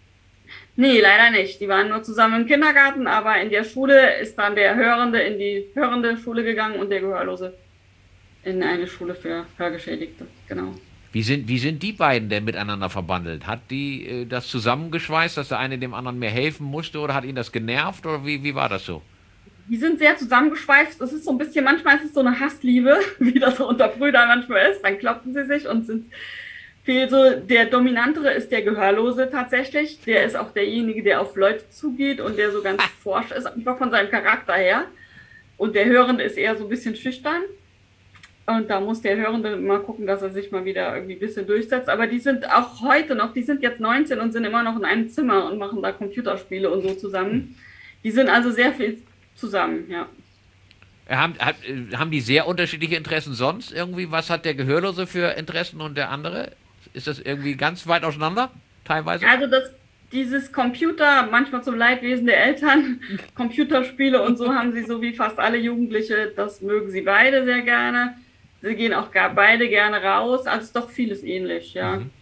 Nee, leider nicht. Die waren nur zusammen im Kindergarten, aber in der Schule ist dann der Hörende in die hörende Schule gegangen und der Gehörlose in eine Schule für Hörgeschädigte, genau. Wie sind, wie sind die beiden denn miteinander verbandelt? Hat die äh, das zusammengeschweißt, dass der eine dem anderen mehr helfen musste oder hat ihn das genervt oder wie, wie war das so? Die sind sehr zusammengeschweißt. Das ist so ein bisschen, manchmal ist es so eine Hassliebe, wie das so unter Brüdern manchmal ist. Dann kloppen sie sich und sind viel so. Der Dominantere ist der Gehörlose tatsächlich. Der ist auch derjenige, der auf Leute zugeht und der so ganz forsch ist, einfach von seinem Charakter her. Und der Hörende ist eher so ein bisschen schüchtern. Und da muss der Hörende mal gucken, dass er sich mal wieder irgendwie ein bisschen durchsetzt. Aber die sind auch heute noch, die sind jetzt neunzehn und sind immer noch in einem Zimmer und machen da Computerspiele und so zusammen. Die sind also sehr viel zusammen, ja. Haben, hat, haben die sehr unterschiedliche Interessen sonst irgendwie? Was hat der Gehörlose für Interessen und der andere? Ist das irgendwie ganz weit auseinander, teilweise? Also das, dieses Computer, manchmal zum Leidwesen der Eltern, Computerspiele und so haben sie so wie fast alle Jugendliche, das mögen sie beide sehr gerne. Sie gehen auch gar beide gerne raus, also ist doch vieles ähnlich, ja. Mhm.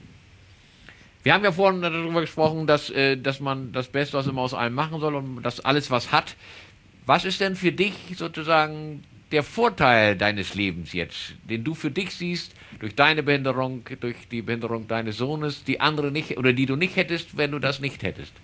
Wir haben ja vorhin darüber gesprochen, dass, äh, dass man das Beste aus immer aus allem machen soll und dass alles was hat. Was ist denn für dich sozusagen der Vorteil deines Lebens jetzt, den du für dich siehst, durch deine Behinderung, durch die Behinderung deines Sohnes, die andere nicht oder die du nicht hättest, wenn du das nicht hättest?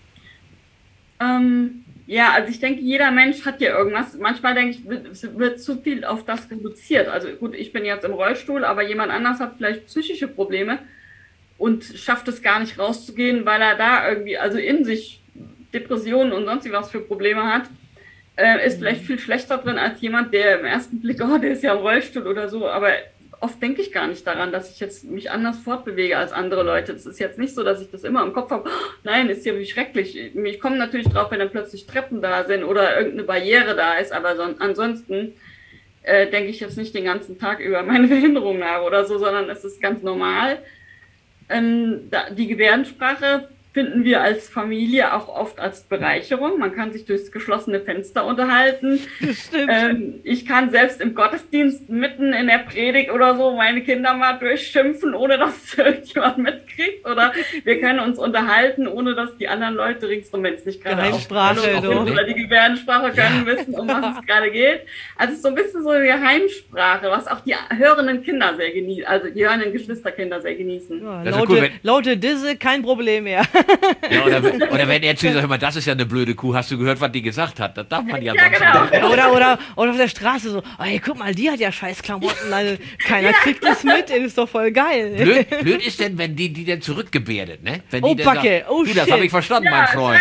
Ähm, ja, also ich denke, jeder Mensch hat ja irgendwas. Manchmal denke ich, wird, wird zu viel auf das reduziert. Also gut, ich bin jetzt im Rollstuhl, aber jemand anders hat vielleicht psychische Probleme und schafft es gar nicht rauszugehen, weil er da irgendwie, also in sich Depressionen und sonst was für Probleme hat, äh, ist vielleicht viel schlechter drin als jemand, der im ersten Blick, oh, der ist ja im Rollstuhl oder so, aber oft denke ich gar nicht daran, dass ich jetzt mich anders fortbewege als andere Leute. Das ist jetzt nicht so, dass ich das immer im Kopf habe, oh, nein, ist ja wie schrecklich. Ich komme natürlich drauf, wenn dann plötzlich Treppen da sind oder irgendeine Barriere da ist, aber so, ansonsten äh, denke ich jetzt nicht den ganzen Tag über meine Behinderung nach oder so, sondern es ist ganz normal. Ähm, da, die Gebärdensprache finden wir als Familie auch oft als Bereicherung. Man kann sich durchs geschlossene Fenster unterhalten. Ähm, ich kann selbst im Gottesdienst mitten in der Predigt oder so meine Kinder mal durchschimpfen, ohne dass irgendjemand mitkriegt. Oder wir können uns unterhalten, ohne dass die anderen Leute ringsum, wenn es nicht gerade Geheimsprache, auf oder die Gebärdensprache können, ja, wissen, um was es gerade geht. Also es ist so ein bisschen so eine Geheimsprache, was auch die hörenden Kinder sehr genießen, also die hörenden Geschwisterkinder sehr genießen. Ja, laute, cool, laute Disse, kein Problem mehr. Ja, oder, oder wenn er zu dir sagt, hör mal, das ist ja eine blöde Kuh, hast du gehört, was die gesagt hat? Das darf man ja, ja sonst genau. nicht. Oder, oder, oder auf der Straße so, ey, guck mal, die hat ja scheiß Klamotten, also keiner ja. kriegt das mit, das ist doch voll geil. Blöd, blöd ist denn, wenn die die dann zurückgebärdet, ne? Wenn oh, die Backe, sagt, oh, du, das shit. habe ich verstanden, ja, mein Freund.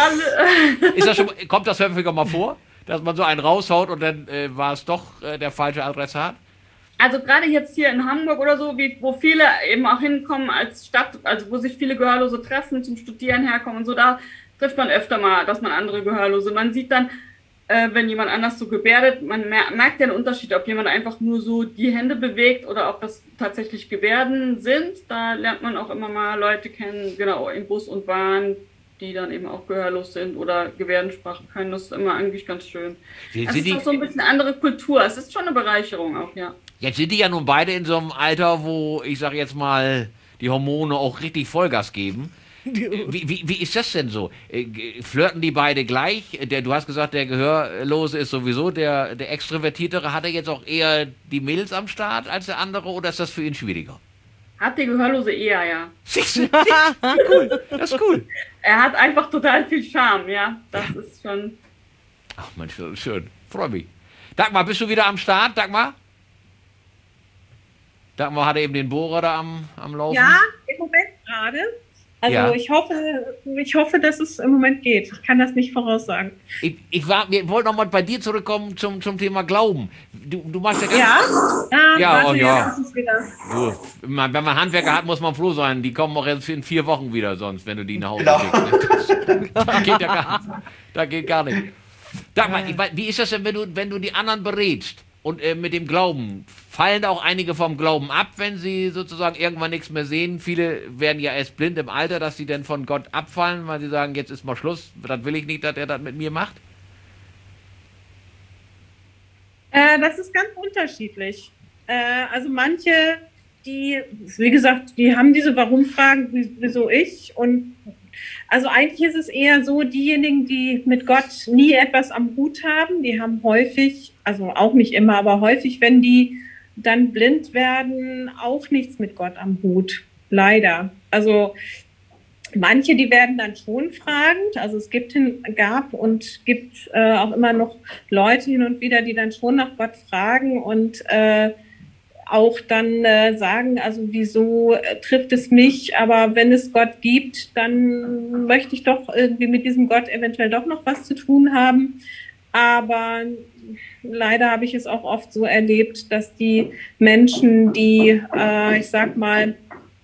Dann, ist das schon, kommt das häufiger mal vor, dass man so einen raushaut und dann äh, war es doch äh, der falsche Adresse hat? Also gerade jetzt hier in Hamburg oder so, wie, wo viele eben auch hinkommen als Stadt, also wo sich viele Gehörlose treffen, zum Studieren herkommen und so, da trifft man öfter mal, dass man andere Gehörlose, man sieht dann, äh, wenn jemand anders so gebärdet, man mer merkt ja einen Unterschied, ob jemand einfach nur so die Hände bewegt oder ob das tatsächlich Gebärden sind. Da lernt man auch immer mal Leute kennen, genau, in Bus und Bahn, die dann eben auch gehörlos sind oder Gebärdensprache können. Das ist immer eigentlich ganz schön. Es ist auch so ein bisschen andere Kultur. Es ist schon eine Bereicherung auch, ja. Jetzt sind die ja nun beide in so einem Alter, wo, ich sag jetzt mal, die Hormone auch richtig Vollgas geben. Wie, wie, wie ist das denn so? Flirten die beide gleich? Der, du hast gesagt, der Gehörlose ist sowieso der, der Extrovertiertere. Hat er jetzt auch eher die Mädels am Start als der andere oder ist das für ihn schwieriger? Hat der Gehörlose eher, ja. Cool, das ist cool. Er hat einfach total viel Charme, ja. Das ist schon... Ach Mensch, das ist schön. Freue mich. Dagmar, bist du wieder am Start, Dagmar? Dagmar hatte eben den Bohrer da am, am Laufen. Ja, im Moment gerade. Also Ja. ich hoffe, ich hoffe, dass es im Moment geht. Ich kann das nicht voraussagen. Ich, ich, war, wir wollten noch mal bei dir zurückkommen zum, zum Thema Glauben. Du, du machst ja ganz... Ja? Ah, Ja, warte, oh ja. jetzt ist es wieder. Du, wenn man wenn man Handwerker hat, muss man froh sein. Die kommen auch jetzt in vier Wochen wieder, sonst, wenn du die nach Hause Genau. schickst. Ne? Das, das geht ja gar nicht. Das geht gar nicht. Sag mal, ich weiß, wie ist das denn, wenn du, wenn du die anderen berätst und äh, mit dem Glauben? Fallen da auch einige vom Glauben ab, wenn sie sozusagen irgendwann nichts mehr sehen? Viele werden ja erst blind im Alter, dass sie dann von Gott abfallen, weil sie sagen, jetzt ist mal Schluss, das will ich nicht, dass er das mit mir macht. Äh, das ist ganz unterschiedlich. Äh, also manche, die, wie gesagt, die haben diese Warum-Fragen, wie- wieso ich. Und also eigentlich ist es eher so, diejenigen, die mit Gott nie etwas am Hut haben, die haben häufig, also auch nicht immer, aber häufig, wenn die dann blind werden, auch nichts mit Gott am Hut. Leider. Also manche, die werden dann schon fragend. Also es gibt hin, gab und gibt äh, auch immer noch Leute hin und wieder, die dann schon nach Gott fragen und äh, auch dann äh, sagen, also wieso äh, trifft es mich? Aber wenn es Gott gibt, dann möchte ich doch irgendwie mit diesem Gott eventuell doch noch was zu tun haben. Aber leider habe ich es auch oft so erlebt, dass die Menschen, die, äh, ich sag mal,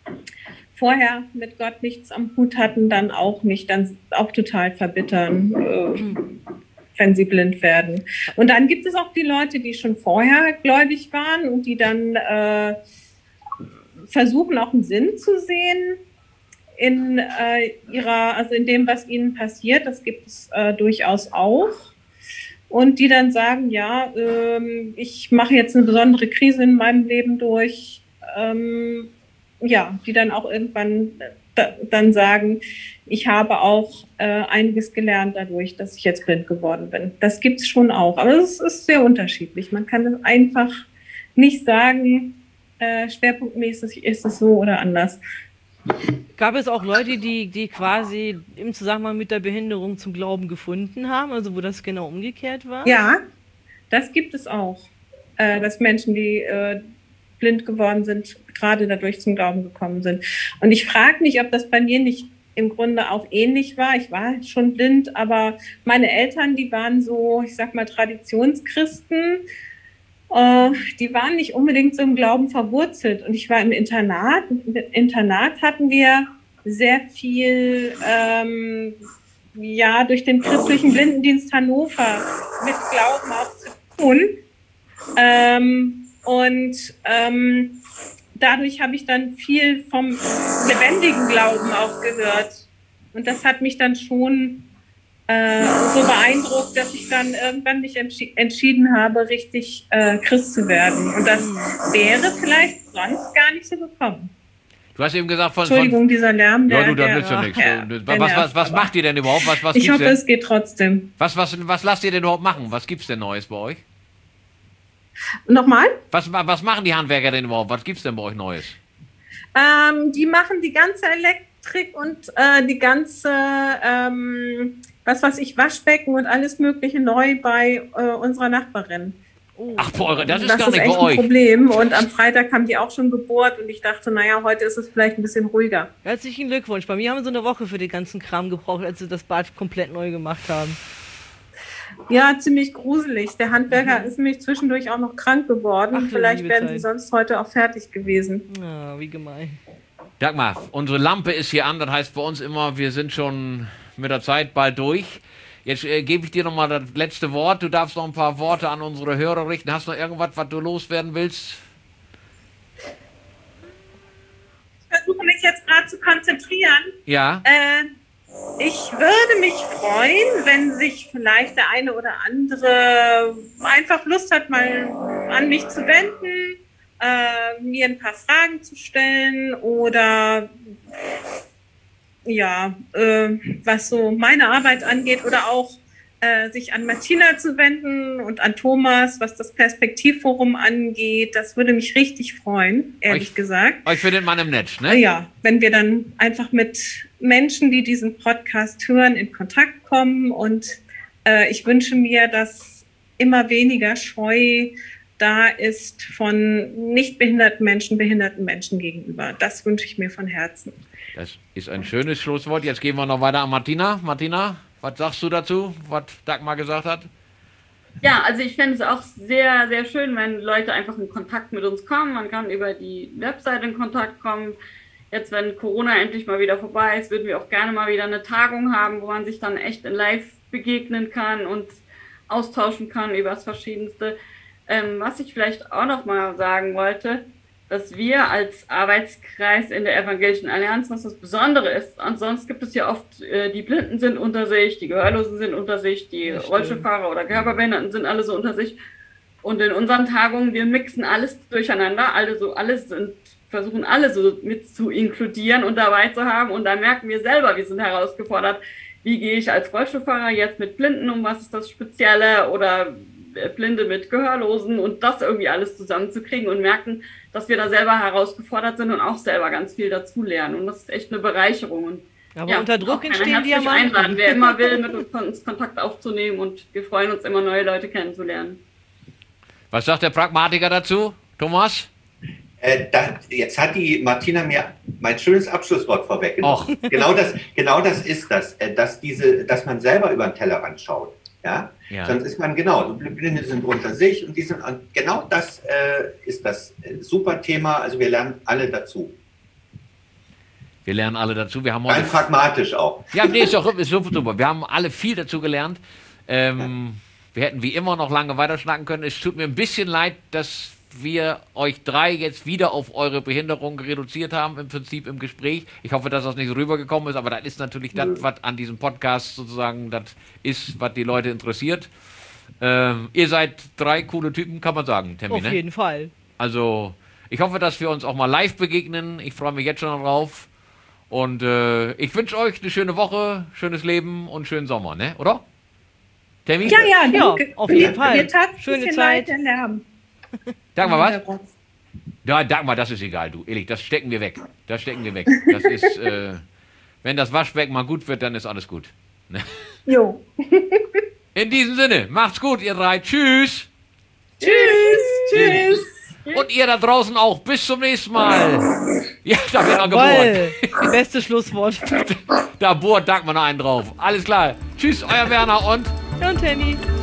vorher mit Gott nichts am Hut hatten, dann auch nicht, dann auch total verbittern, äh, wenn sie blind werden. Und dann gibt es auch die Leute, die schon vorher gläubig waren und die dann äh, versuchen, auch einen Sinn zu sehen in äh, ihrer, also in dem, was ihnen passiert. Das gibt es äh, durchaus auch. Und die dann sagen, ja, ähm, ich mache jetzt eine besondere Krise in meinem Leben durch. Ähm, ja, die dann auch irgendwann da, dann sagen, ich habe auch äh, einiges gelernt dadurch, dass ich jetzt blind geworden bin. Das gibt es schon auch, aber es ist sehr unterschiedlich. Man kann es einfach nicht sagen, äh, schwerpunktmäßig ist es so oder anders. Gab es auch Leute, die, die quasi im Zusammenhang mit der Behinderung zum Glauben gefunden haben, also wo das genau umgekehrt war? Ja, das gibt es auch, äh, dass Menschen, die äh, blind geworden sind, gerade dadurch zum Glauben gekommen sind. Und ich frage mich, ob das bei mir nicht im Grunde auch ähnlich war. Ich war schon blind, aber meine Eltern, die waren so, ich sag mal, Traditionschristen. Äh, die waren nicht unbedingt so im Glauben verwurzelt. Und ich war im Internat. Im Internat hatten wir sehr viel, ähm, ja, durch den christlichen Blindendienst Hannover mit Glauben auch zu tun. Ähm, und ähm, dadurch habe ich dann viel vom lebendigen Glauben auch gehört. Und das hat mich dann schon äh, so beeindruckt, dass ich dann irgendwann mich entschi- entschieden habe, richtig äh, Christ zu werden. Und das wäre vielleicht sonst gar nicht so gekommen. Du hast eben gesagt von... Entschuldigung, von dieser Lärm. ja, der, du, da der, nützt ja nichts. der- was, der was, was, nervt, was aber macht ihr denn überhaupt? Was, was Ich gibt's hoffe, denn? es geht trotzdem. Was, was, was lasst ihr denn überhaupt machen? Was gibt's denn Neues bei euch? Nochmal? Was, was machen die Handwerker denn überhaupt? Was gibt's denn bei euch Neues? Ähm, die machen die ganze Elektrik und äh, die ganze, ähm, was weiß ich, Waschbecken und alles Mögliche neu bei äh, unserer Nachbarin. Ach, bei eure, das ist das gar ist nicht echt bei ein euch. Problem. Und am Freitag haben die auch schon gebohrt und ich dachte, naja, heute ist es vielleicht ein bisschen ruhiger. Herzlichen Glückwunsch. Bei mir haben sie eine Woche für den ganzen Kram gebraucht, als sie das Bad komplett neu gemacht haben. Ja, ziemlich gruselig. Der Handwerker ist nämlich zwischendurch auch noch krank geworden. Ach, du Vielleicht liebe wären Zeit. sie sonst heute auch fertig gewesen. Ah, wie gemein. Dagmar, unsere Lampe ist hier an. Das heißt bei uns immer, wir sind schon mit der Zeit bald durch. Jetzt äh, gebe ich dir nochmal das letzte Wort. Du darfst noch ein paar Worte an unsere Hörer richten. Hast du noch irgendwas, was du loswerden willst? Ich versuche mich jetzt gerade zu konzentrieren. Ja? Äh, ich würde mich freuen, wenn sich vielleicht der eine oder andere einfach Lust hat, mal an mich zu wenden, äh, mir ein paar Fragen zu stellen oder ja, äh, was so meine Arbeit angeht oder auch äh, sich an Martina zu wenden und an Thomas, was das Perspektivforum angeht. Das würde mich richtig freuen, ehrlich Euch- gesagt. Euch findet man im Netz, ne? Ja, wenn wir dann einfach mit Menschen, die diesen Podcast hören, in Kontakt kommen und Äh, ich wünsche mir, dass immer weniger Scheu da ist von nicht behinderten Menschen, behinderten Menschen gegenüber. Das wünsche ich mir von Herzen. Das ist ein schönes Schlusswort. Jetzt gehen wir noch weiter an Martina. Martina, was sagst du dazu, was Dagmar gesagt hat? Ja, also ich fände es auch sehr, sehr schön, wenn Leute einfach in Kontakt mit uns kommen. Man kann über die Webseite in Kontakt kommen. Jetzt, wenn Corona endlich mal wieder vorbei ist, würden wir auch gerne mal wieder eine Tagung haben, wo man sich dann echt in Live begegnen kann und austauschen kann über das Verschiedenste. Ähm, was ich vielleicht auch noch mal sagen wollte, dass wir als Arbeitskreis in der Evangelischen Allianz, was das Besondere ist, ansonsten gibt es ja oft, äh, die Blinden sind unter sich, die Gehörlosen sind unter sich, die Rollstuhlfahrer oder Körperbehinderten sind alle so unter sich. Und in unseren Tagungen, wir mixen alles durcheinander, alle so, alles sind, versuchen alle so mit zu inkludieren und dabei zu haben. Und da merken wir selber, wir sind herausgefordert, wie gehe ich als Rollstuhlfahrer jetzt mit Blinden um, was ist das Spezielle, oder Blinde mit Gehörlosen, und das irgendwie alles zusammenzukriegen und merken, dass wir da selber herausgefordert sind und auch selber ganz viel dazulernen. Und das ist echt eine Bereicherung. Und Aber ja, unter Druck entstehen herzlich Diamanten. einladen, wer immer will, mit uns Kontakt aufzunehmen, und wir freuen uns immer, neue Leute kennenzulernen. Was sagt der Pragmatiker dazu, Thomas? Äh, da, jetzt hat die Martina mir mein schönes Abschlusswort vorweggenommen. Genau das, genau das ist das, äh, dass, diese, dass man selber über den Tellerrand schaut. Ja? Ja. Sonst ist man genau, die Blinde sind unter sich, und die sind, und genau das äh, ist das äh, super Thema. Also wir lernen alle dazu. Wir lernen alle dazu. Wir haben heute Rein pragmatisch auch. Ja, nee, ist doch ist super. Wir haben alle viel dazu gelernt. Ähm, wir hätten wie immer noch lange weiterschnacken können. Es tut mir ein bisschen leid, dass wir euch drei jetzt wieder auf eure Behinderung reduziert haben, im Prinzip im Gespräch. Ich hoffe, dass das nicht so rübergekommen ist, aber das ist natürlich das, was an diesem Podcast sozusagen das ist, was die Leute interessiert. Ähm, ihr seid drei coole Typen, kann man sagen, Temmi, Auf ne? jeden Fall. Also, ich hoffe, dass wir uns auch mal live begegnen. Ich freue mich jetzt schon drauf. Und äh, ich wünsche euch eine schöne Woche, schönes Leben und schönen Sommer, ne? Oder? Temmi? Ja, ja, Ja, danke. auf jeden Wir- Fall. Wir taten ein Schöne bisschen Zeit. leid, der Lärm. Sag mal was? Ja, Dagmar, das ist egal, du. Ehrlich, das stecken wir weg. Das stecken wir weg. Das ist, äh, wenn das Waschbecken mal gut wird, dann ist alles gut. Ne? Jo. In diesem Sinne, macht's gut, ihr drei. Tschüss. Tschüss. Tschüss. Und ihr da draußen auch. Bis zum nächsten Mal. Ja, da wird noch gebohrt. Jawohl. Beste Schlusswort. Da bohrt Dagmar noch einen drauf. Alles klar. Tschüss, euer Werner und... Und Tammy.